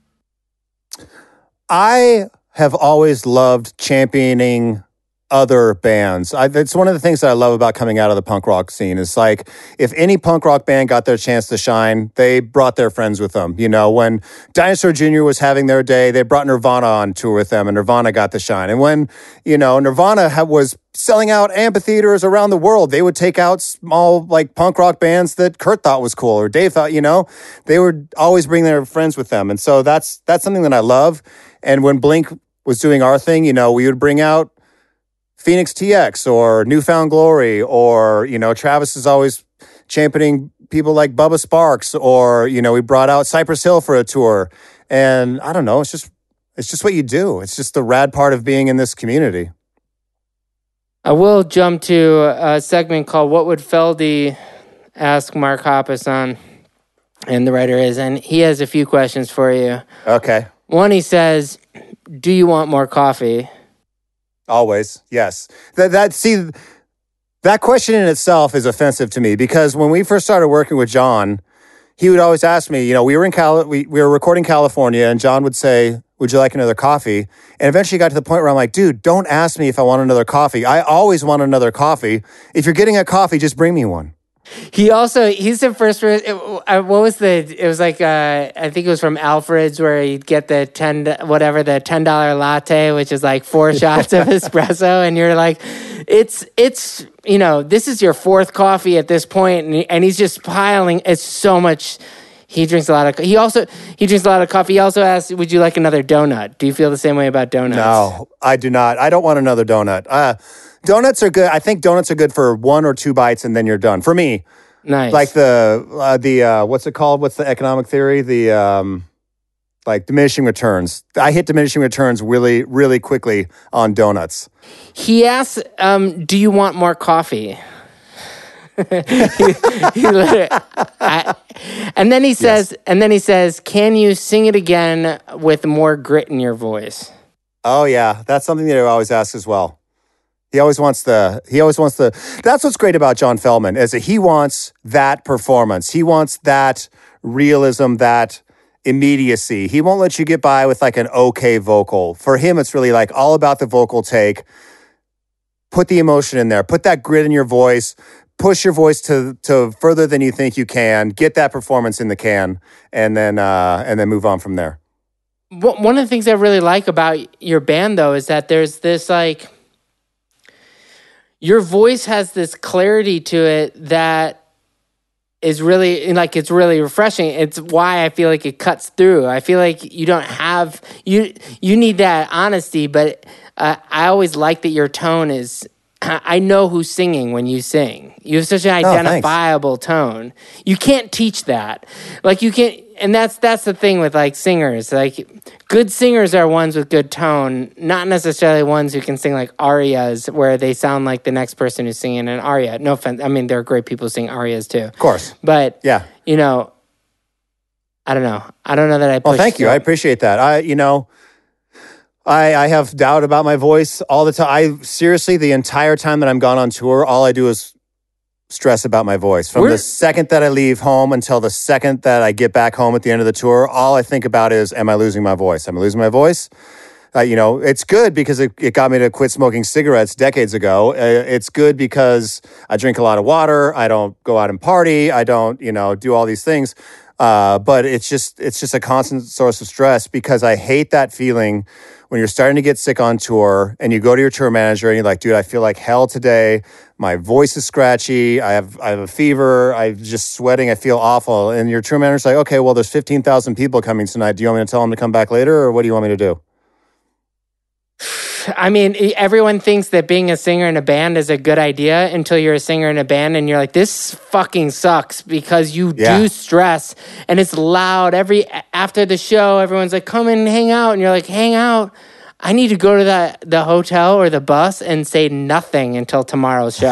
I have always loved championing other bands. I, it's one of the things that I love about coming out of the punk rock scene. Is like, if any punk rock band got their chance to shine, they brought their friends with them. You know, when Dinosaur Junior was having their day, they brought Nirvana on tour with them, and Nirvana got to shine. And when, you know, Nirvana ha- was selling out amphitheaters around the world, they would take out small, like, punk rock bands that Kurt thought was cool, or Dave thought, you know, they would always bring their friends with them. And so that's that's something that I love. And when Blink was doing our thing, you know, we would bring out Phoenix T X or Newfound Glory, or, you know, Travis is always championing people like Bubba Sparks, or, you know, we brought out Cypress Hill for a tour. And I don't know, it's just, it's just what you do. It's just the rad part of being in this community. I will jump to a segment called What Would Feldy Ask Mark Hoppus on? And the writer is, and he has a few questions for you. Okay. One, he says, do you want more coffee? Always, yes. That, that see, that question in itself is offensive to me, because when we first started working with John, he would always ask me, you know, we were in Cal, we, we were recording California, and John would say, would you like another coffee? And eventually got to the point where I'm like, dude, don't ask me if I want another coffee. I always want another coffee. If you're getting a coffee, just bring me one. He also, he's the first, it, what was the, it was like, uh, I think it was from Alfred's, where you'd get the ten, whatever, the ten dollar latte, which is like four shots of espresso. And you're like, it's, it's, you know, this is your fourth coffee at this point, and, and he's just piling, it's so much. He drinks a lot of, he also, he drinks a lot of coffee. He also asks, would you like another donut? Do you feel the same way about donuts? No, I do not. I don't want another donut. Uh, Donuts are good. I think donuts are good for one or two bites and then you're done. For me, nice. Like the uh, the uh, what's it called? What's the economic theory? The um, like diminishing returns. I hit diminishing returns really, really quickly on donuts. He asks, um, "Do you want more coffee?" he, he I, and then he says, yes. and then he says, "Can you sing it again with more grit in your voice?" Oh yeah, that's something that I always ask as well. He always wants the, he always wants the, that's what's great about John Feldmann, is that he wants that performance. He wants that realism, that immediacy. He won't let you get by with like an okay vocal. For him, it's really like all about the vocal take. Put the emotion in there. Put that grit in your voice. Push your voice to to further than you think you can. Get that performance in the can, and then uh, and then move on from there. One of the things I really like about your band, though, is that there's this like, your voice has this clarity to it that is really, like, it's really refreshing. It's why I feel like it cuts through. I feel like you don't have, you you need that honesty, but uh, I always like that your tone is, I know who's singing when you sing. You have such an identifiable oh, tone. You can't teach that. Like, you can't, and that's that's the thing with, like, singers. Like, good singers are ones with good tone, not necessarily ones who can sing, like, arias where they sound like the next person who's singing an aria. No offense. I mean, there are great people who sing arias, too. Of course. But, yeah, you know, I don't know. I don't know that I pushed Well, thank you. it. I appreciate that. I, you know... I, I have doubt about my voice all the time. I seriously, the entire time that I'm gone on tour, all I do is stress about my voice. From We're, the second that I leave home until the second that I get back home at the end of the tour, all I think about is, am I losing my voice? Am I losing my voice? Uh, you know, it's good because it, it got me to quit smoking cigarettes decades ago. Uh, it's good because I drink a lot of water. I don't go out and party. I don't, you know, do all these things. Uh, but it's just it's just a constant source of stress because I hate that feeling when you're starting to get sick on tour and you go to your tour manager and you're like, dude, I feel like hell today. My voice is scratchy. I have I have a fever. I'm just sweating. I feel awful. And your tour manager's like, okay, well, there's fifteen thousand people coming tonight. Do you want me to tell them to come back later, or what do you want me to do? I mean, everyone thinks that being a singer in a band is a good idea until you're a singer in a band and you're like, this fucking sucks because you yeah. do stress and it's loud. Every after the show, everyone's like, come and hang out. And you're like, hang out? I need to go to the, the hotel or the bus and say nothing until tomorrow's show.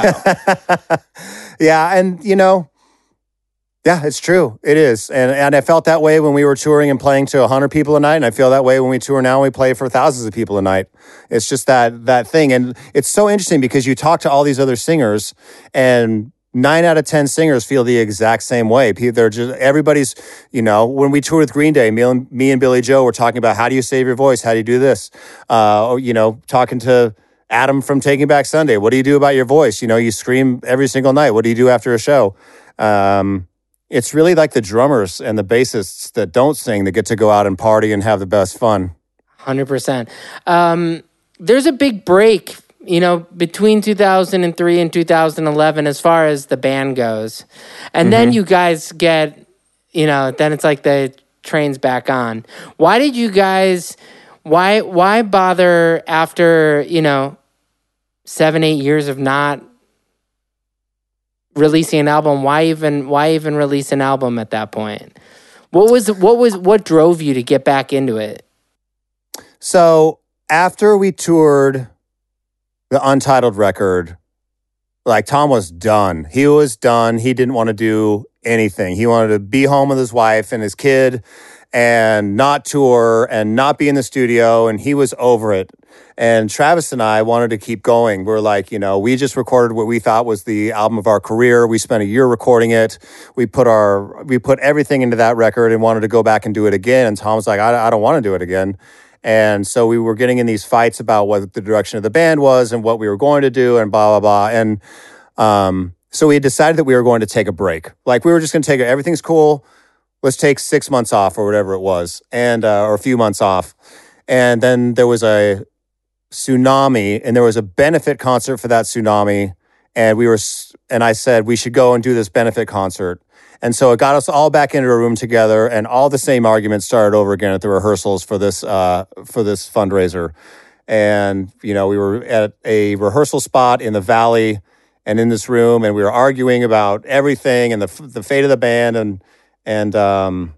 Yeah, and you know, yeah, it's true. It is. And and I felt that way when we were touring and playing to one hundred people a night. And I feel that way when we tour now and we play for thousands of people a night. It's just that that thing. And it's so interesting because you talk to all these other singers and nine out of ten singers feel the exact same way. They're just, everybody's, you know, when we toured with Green Day, me and, me and Billy Joe were talking about how do you save your voice? How do you do this? Uh, you know, talking to Adam from Taking Back Sunday. What do you do about your voice? You know, you scream every single night. What do you do after a show? Um, It's really like the drummers and the bassists that don't sing that get to go out and party and have the best fun. one hundred percent. Um, there's a big break, you know, between two thousand three and two thousand eleven as far as the band goes. And mm-hmm. then you guys get, you know, then it's like the train's back on. Why did you guys, why, why bother after, you know, seven, eight years of not releasing an album? Why even why even release an album at that point? What was what was what drove you to get back into it? So after we toured the Untitled record, like Tom was done. He was done. He didn't want to do anything. He wanted to be home with his wife and his kid and not tour and not be in the studio, and he was over it. And Travis and I wanted to keep going. We're like, you know, we just recorded what we thought was the album of our career. We spent a year recording it. We put our, we put everything into that record and wanted to go back and do it again. And Tom was like, I, I don't want to do it again. And so we were getting in these fights about what the direction of the band was and what we were going to do and blah, blah, blah. And um, so we decided that we were going to take a break. Like we were just going to take it. Everything's cool. Let's take six months off or whatever it was, and uh, or a few months off. And then there was a tsunami, and there was a benefit concert for that tsunami. And we were, and I said we should go and do this benefit concert. And so it got us all back into a room together, and all the same arguments started over again at the rehearsals for this uh, for this fundraiser. And you know, we were at a rehearsal spot in the Valley, and in this room, and we were arguing about everything and the the fate of the band, and and um,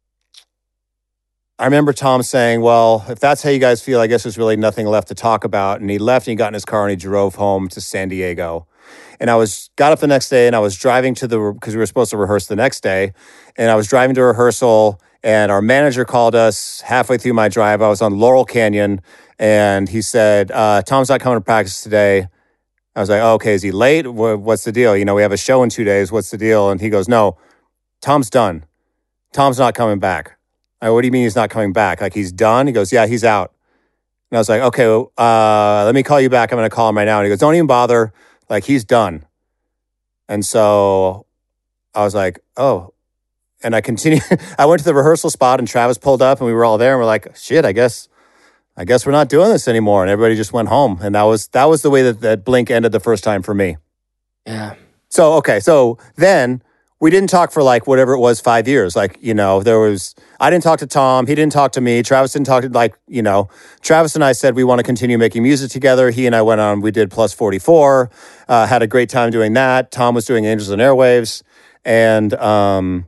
I remember Tom saying, well, if that's how you guys feel, I guess there's really nothing left to talk about. And he left and he got in his car and he drove home to San Diego. And I was got up the next day and I was driving to the, because we were supposed to rehearse the next day. And I was driving to rehearsal and our manager called us halfway through my drive. I was on Laurel Canyon and he said, uh, Tom's not coming to practice today. I was like, oh, okay, is he late? What's the deal? You know, we have a show in two days. What's the deal? And he goes, no, Tom's done. Tom's not coming back. I go, what do you mean he's not coming back? Like, he's done? He goes, yeah, he's out. And I was like, okay, well, uh, let me call you back. I'm going to call him right now. And he goes, don't even bother. Like, he's done. And so I was like, oh. And I continued. I went to the rehearsal spot and Travis pulled up and we were all there and we're like, shit, I guess, I guess we're not doing this anymore. And everybody just went home. And that was, that was the way that, that Blink ended the first time for me. Yeah. So, okay. So then we didn't talk for like whatever it was, five years. Like, you know, there was, I didn't talk to Tom. He didn't talk to me. Travis didn't talk to, like, you know, Travis and I said we want to continue making music together. He and I went on, we did Plus forty-four, uh, had a great time doing that. Tom was doing Angels and Airwaves. And, um,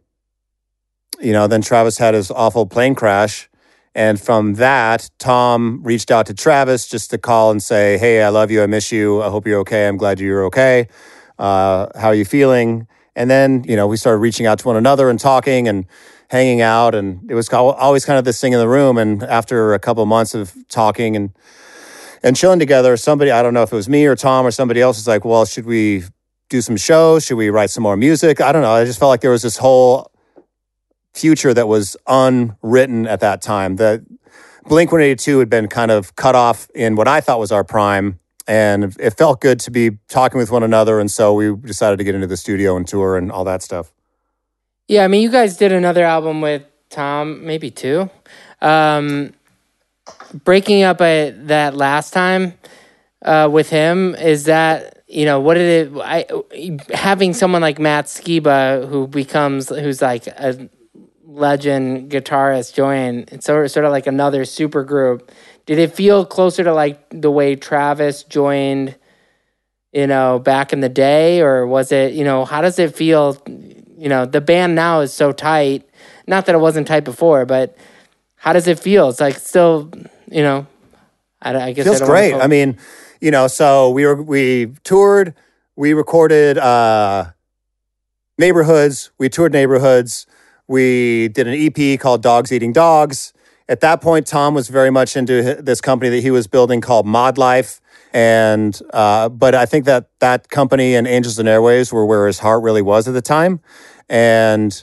you know, then Travis had his awful plane crash. And from that, Tom reached out to Travis just to call and say, hey, I love you. I miss you. I hope you're okay. I'm glad you're okay. Uh, how are you feeling? And then, you know, we started reaching out to one another and talking and hanging out. And it was always kind of this thing in the room. And after a couple of months of talking and and chilling together, somebody, I don't know if it was me or Tom or somebody else, was like, well, should we do some shows? Should we write some more music? I don't know. I just felt like there was this whole future that was unwritten at that time. That Blink one eighty-two had been kind of cut off in what I thought was our prime, and it felt good to be talking with one another, and so we decided to get into the studio and tour and all that stuff. Yeah, I mean, you guys did another album with Tom, maybe two. Um, breaking up uh, that last time uh, with him, is that, you know, what did it, I, having someone like Matt Skiba, who becomes, who's like a legend guitarist, join, it's sort of, sort of like another super group. Did it feel closer to like the way Travis joined, you know, back in the day? Or was it, you know, how does it feel? You know, the band now is so tight. Not that it wasn't tight before, but how does it feel? It's like still, you know, I, I guess feels I don't great. I mean, you know, so we were we toured, we recorded uh, Neighborhoods, we toured Neighborhoods, we did an E P called Dogs Eating Dogs. At that point, Tom was very much into this company that he was building called Mod Life. And, uh, but I think that that company and Angels and Airwaves were where his heart really was at the time. And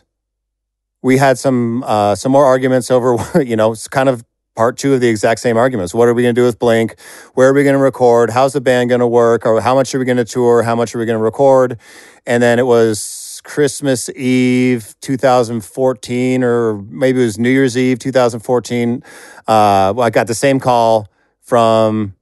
we had some, uh, some more arguments over, you know, it's kind of part two of the exact same arguments. What are we going to do with Blink? Where are we going to record? How's the band going to work? Or how much are we going to tour? How much are we going to record? And then it was Christmas Eve two thousand fourteen, or maybe it was New Year's Eve two thousand fourteen. Uh, I got the same call from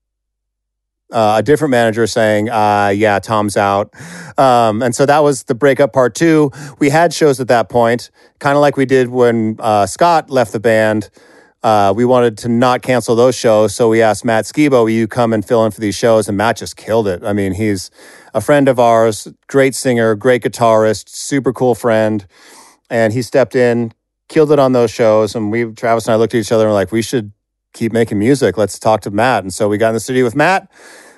uh, a different manager saying, uh, yeah, Tom's out. Um, and so that was the breakup part two. We had shows at that point, kind of like we did when uh, Scott left the band. Uh, we wanted to not cancel those shows, so we asked Matt Skiba, will you come and fill in for these shows? And Matt just killed it. I mean, he's a friend of ours, great singer, great guitarist, super cool friend. And he stepped in, killed it on those shows. And we, Travis and I looked at each other and were like, we should keep making music. Let's talk to Matt. And so we got in the studio with Matt,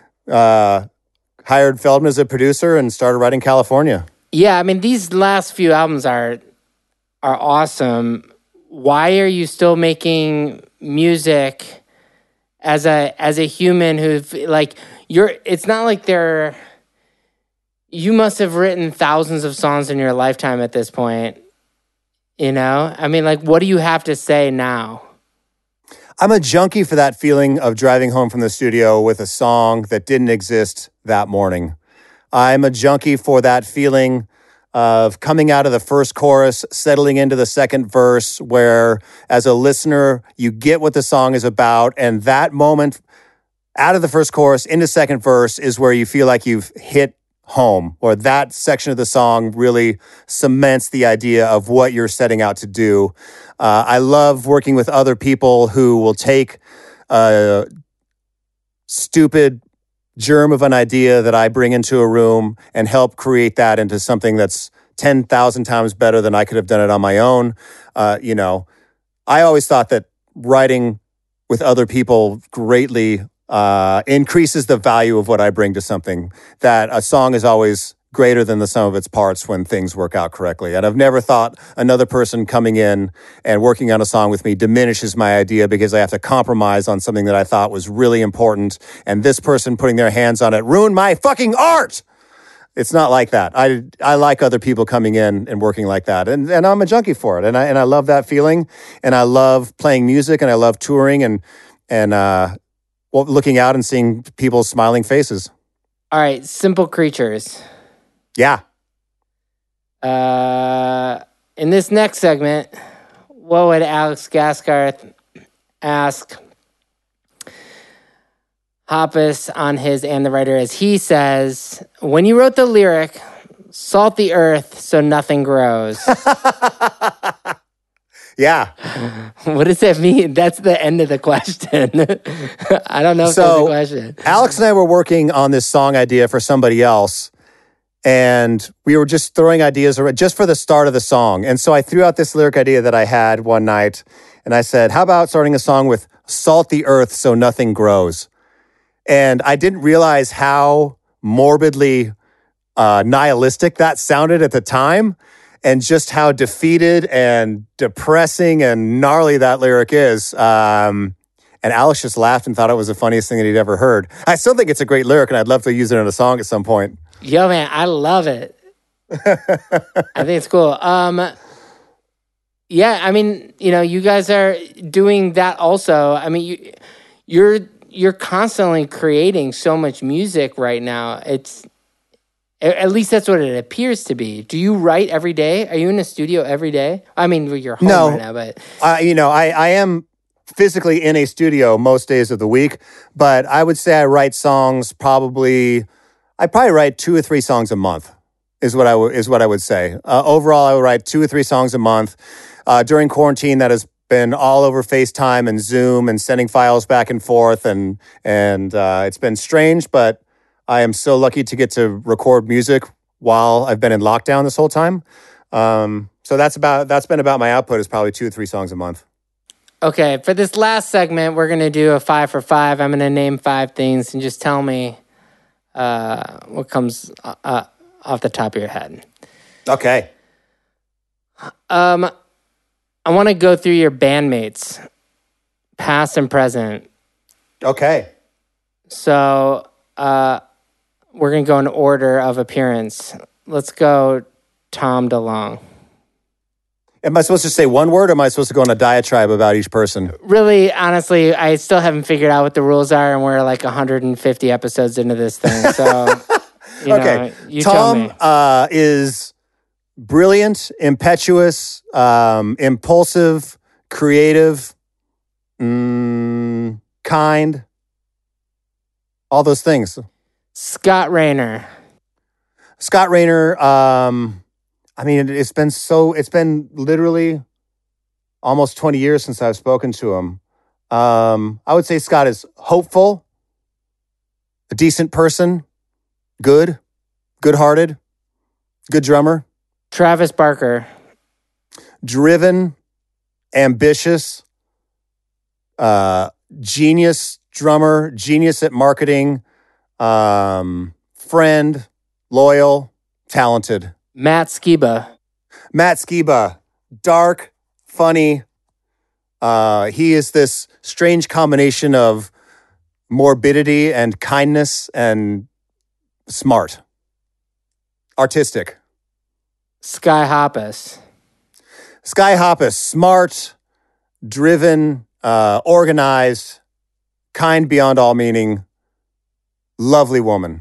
uh, hired Feldman as a producer, and started writing California. Yeah, I mean, these last few albums are are awesome. Why are you still making music as a as a human who, like, you're, it's not like they're, you must have written thousands of songs in your lifetime at this point, you know? I mean, like, what do you have to say now? I'm a junkie for that feeling of driving home from the studio with a song that didn't exist that morning. I'm a junkie for that feeling of coming out of the first chorus, settling into the second verse, where as a listener, you get what the song is about. And that moment out of the first chorus into second verse is where you feel like you've hit home, or that section of the song really cements the idea of what you're setting out to do. Uh, I love working with other people who will take a stupid germ of an idea that I bring into a room and help create that into something that's ten thousand times better than I could have done it on my own. Uh, you know, I always thought that writing with other people greatly uh, increases the value of what I bring to something. That a song is always greater than the sum of its parts when things work out correctly. And I've never thought another person coming in and working on a song with me diminishes my idea because I have to compromise on something that I thought was really important. And this person putting their hands on it ruined my fucking art. It's not like that. I, I like other people coming in and working like that. And, and I'm a junkie for it. And I, and I love that feeling. And I love playing music and I love touring and, and, uh, well, looking out and seeing people's smiling faces. All right. Simple Creatures. Yeah. Uh, in this next segment, what would Alex Gaskarth ask Hoppus on his And the Writer Is? He says, when you wrote the lyric, salt the earth so nothing grows. Yeah. What does that mean? That's the end of the question. I don't know if so, there's a question. Alex and I were working on this song idea for somebody else. And we were just throwing ideas around just for the start of the song. And so I threw out this lyric idea that I had one night. And I said, how about starting a song with salt the earth so nothing grows? And I didn't realize how morbidly uh, nihilistic that sounded at the time. And just how defeated and depressing and gnarly that lyric is. Um, and Alex just laughed and thought it was the funniest thing that he'd ever heard. I still think it's a great lyric and I'd love to use it in a song at some point. Yo, man, I love it. I think it's cool. Um, yeah, I mean, you know, you guys are doing that also. I mean, you, you're you're constantly creating so much music right now. It's at least that's what it appears to be. Do you write every day? Are you in a studio every day? I mean, you're home no, right now, but uh, you know, I I am physically in a studio most days of the week, but I would say I write songs probably. I probably write two or three songs a month, is what I w- is what I would say. Uh, overall, I would write two or three songs a month. Uh, during quarantine, that has been all over FaceTime and Zoom and sending files back and forth, and and uh, it's been strange, but I am so lucky to get to record music while I've been in lockdown this whole time. Um, so that's about that's been about my output is probably two or three songs a month. Okay, for this last segment, we're gonna do a five for five. I'm gonna name five things and just tell me. Uh, what comes uh, off the top of your head? Okay. Um, I want to go through your bandmates, past and present. Okay. So, uh, we're gonna go in order of appearance. Let's go, Tom DeLonge. Am I supposed to say one word, or am I supposed to go on a diatribe about each person? Really, honestly, I still haven't figured out what the rules are, and we're like one hundred fifty episodes into this thing. So, you okay, know, you Tom tell me. Uh, is brilliant, impetuous, um, impulsive, creative, mm, kind, all those things. Scott Raynor. Scott Raynor. Um, I mean, it's been so, it's been literally almost twenty years since I've spoken to him. Um, I would say Scott is hopeful, a decent person, good, good-hearted, good drummer. Travis Barker. Driven, ambitious, uh, genius drummer, genius at marketing, um, friend, loyal, talented. Matt Skiba. Matt Skiba, dark, funny. Uh, he is this strange combination of morbidity and kindness and smart. Artistic. Sky Hoppus. Sky Hoppus, smart, driven, uh, organized, kind beyond all meaning, lovely woman.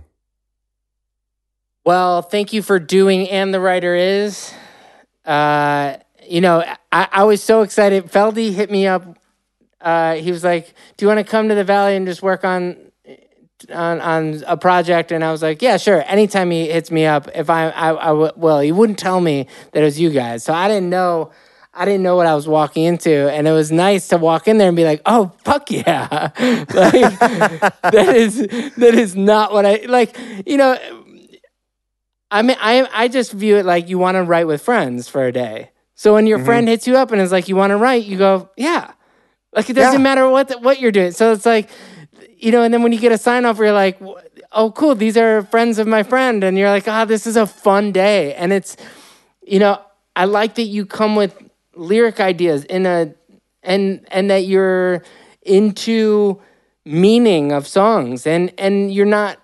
Well, thank you for doing And the Writer Is. Uh, you know, I, I was so excited. Feldy hit me up. Uh, he was like, do you want to come to the Valley and just work on, on on a project? And I was like, yeah, sure. Anytime he hits me up, if I, I, I w- well, he wouldn't tell me that it was you guys. So I didn't know, I didn't know what I was walking into. And it was nice to walk in there and be like, oh, fuck yeah. Like, that is, that is not what I, like, you know, I mean, I I just view it like you want to write with friends for a day. So when your mm-hmm. friend hits you up and is like, you want to write, you go, yeah. Like, it doesn't yeah. matter what the, what you're doing. So it's like, you know, and then when you get a sign off where you're like, oh, cool, these are friends of my friend. And you're like, ah, oh, this is a fun day. And it's, you know, I like that you come with lyric ideas in a, and, and that you're into meaning of songs, and, and you're not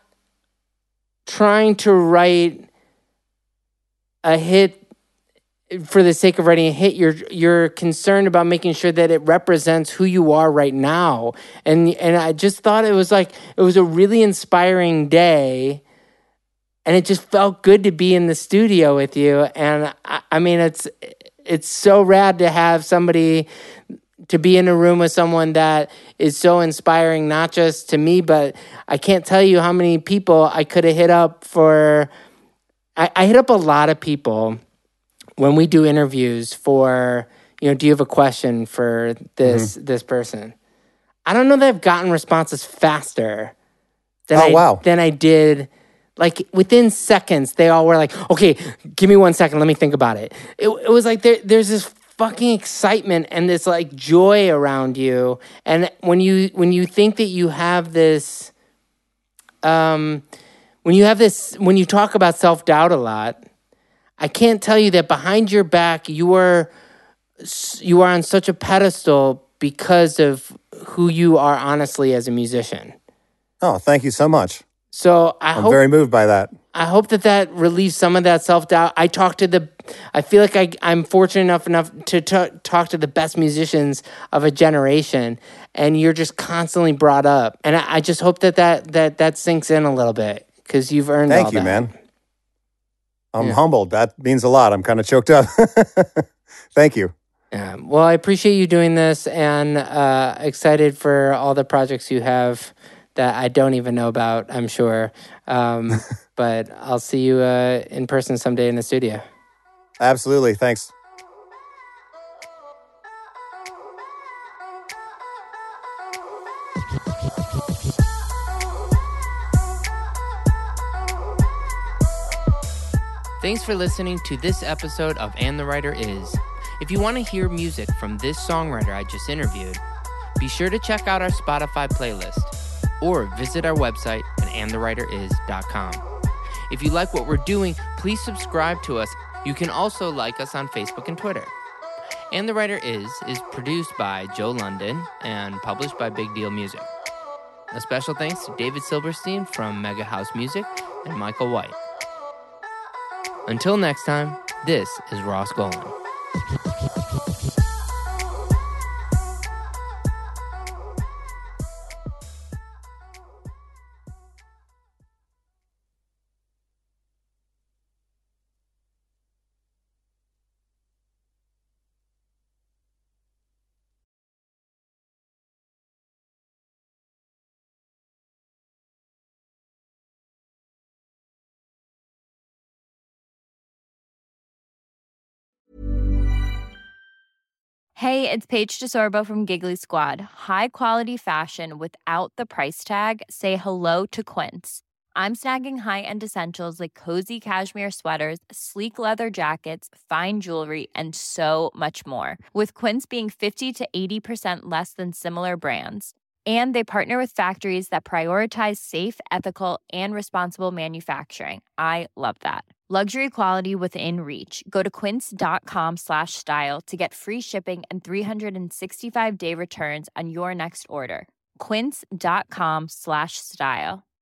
trying to write a hit for the sake of writing a hit. You're you're concerned about making sure that it represents who you are right now. And and I just thought it was like it was a really inspiring day, and it just felt good to be in the studio with you. And I, I mean, it's it's so rad to have somebody, to be in a room with someone that is so inspiring, not just to me, but I can't tell you how many people I could have hit up for. I, I hit up a lot of people when we do interviews for, you know, do you have a question for this mm-hmm. this person? I don't know that I've gotten responses faster than, oh, I, wow. than I did. Like, within seconds, they all were like, okay, give me one second, let me think about it. It, it was like there, there's this fucking excitement and this, like, joy around you. And when you when you think that you have this, um, when you have this, when you talk about self-doubt a lot, I can't tell you that behind your back, you are you are on such a pedestal because of who you are honestly as a musician. Oh, thank you so much. So I I'm hope, very moved by that. I hope that that relieves some of that self-doubt. I talk to the, I feel like I, I'm fortunate enough enough to t- talk to the best musicians of a generation, and you're just constantly brought up. And I, I just hope that that, that that sinks in a little bit, because you've earned Thank all you, that. man. I'm yeah. humbled. That means a lot. I'm kind of choked up. Thank you. Yeah. Well, I appreciate you doing this, and uh, excited for all the projects you have that I don't even know about, I'm sure. Um, but I'll see you uh, in person someday in the studio. Absolutely. Thanks. Thanks for listening to this episode of And the Writer Is. If you want to hear music from this songwriter I just interviewed, be sure to check out our Spotify playlist or visit our website at and the writer is dot com. If you like what we're doing, please subscribe to us. You can also like us on Facebook and Twitter. And the Writer Is is produced by Joe London and published by Big Deal Music. A special thanks to David Silverstein from Mega House Music and Michael White. Until next time, this is Ross Golan. Hey, it's Paige DeSorbo from Giggly Squad. High quality fashion without the price tag. Say hello to Quince. I'm snagging high-end essentials like cozy cashmere sweaters, sleek leather jackets, fine jewelry, and so much more. With Quince being fifty to eighty percent less than similar brands. And they partner with factories that prioritize safe, ethical, and responsible manufacturing. I love that. Luxury quality within reach. Go to quince.com slash style to get free shipping and three sixty-five day returns on your next order. Quince.com slash style.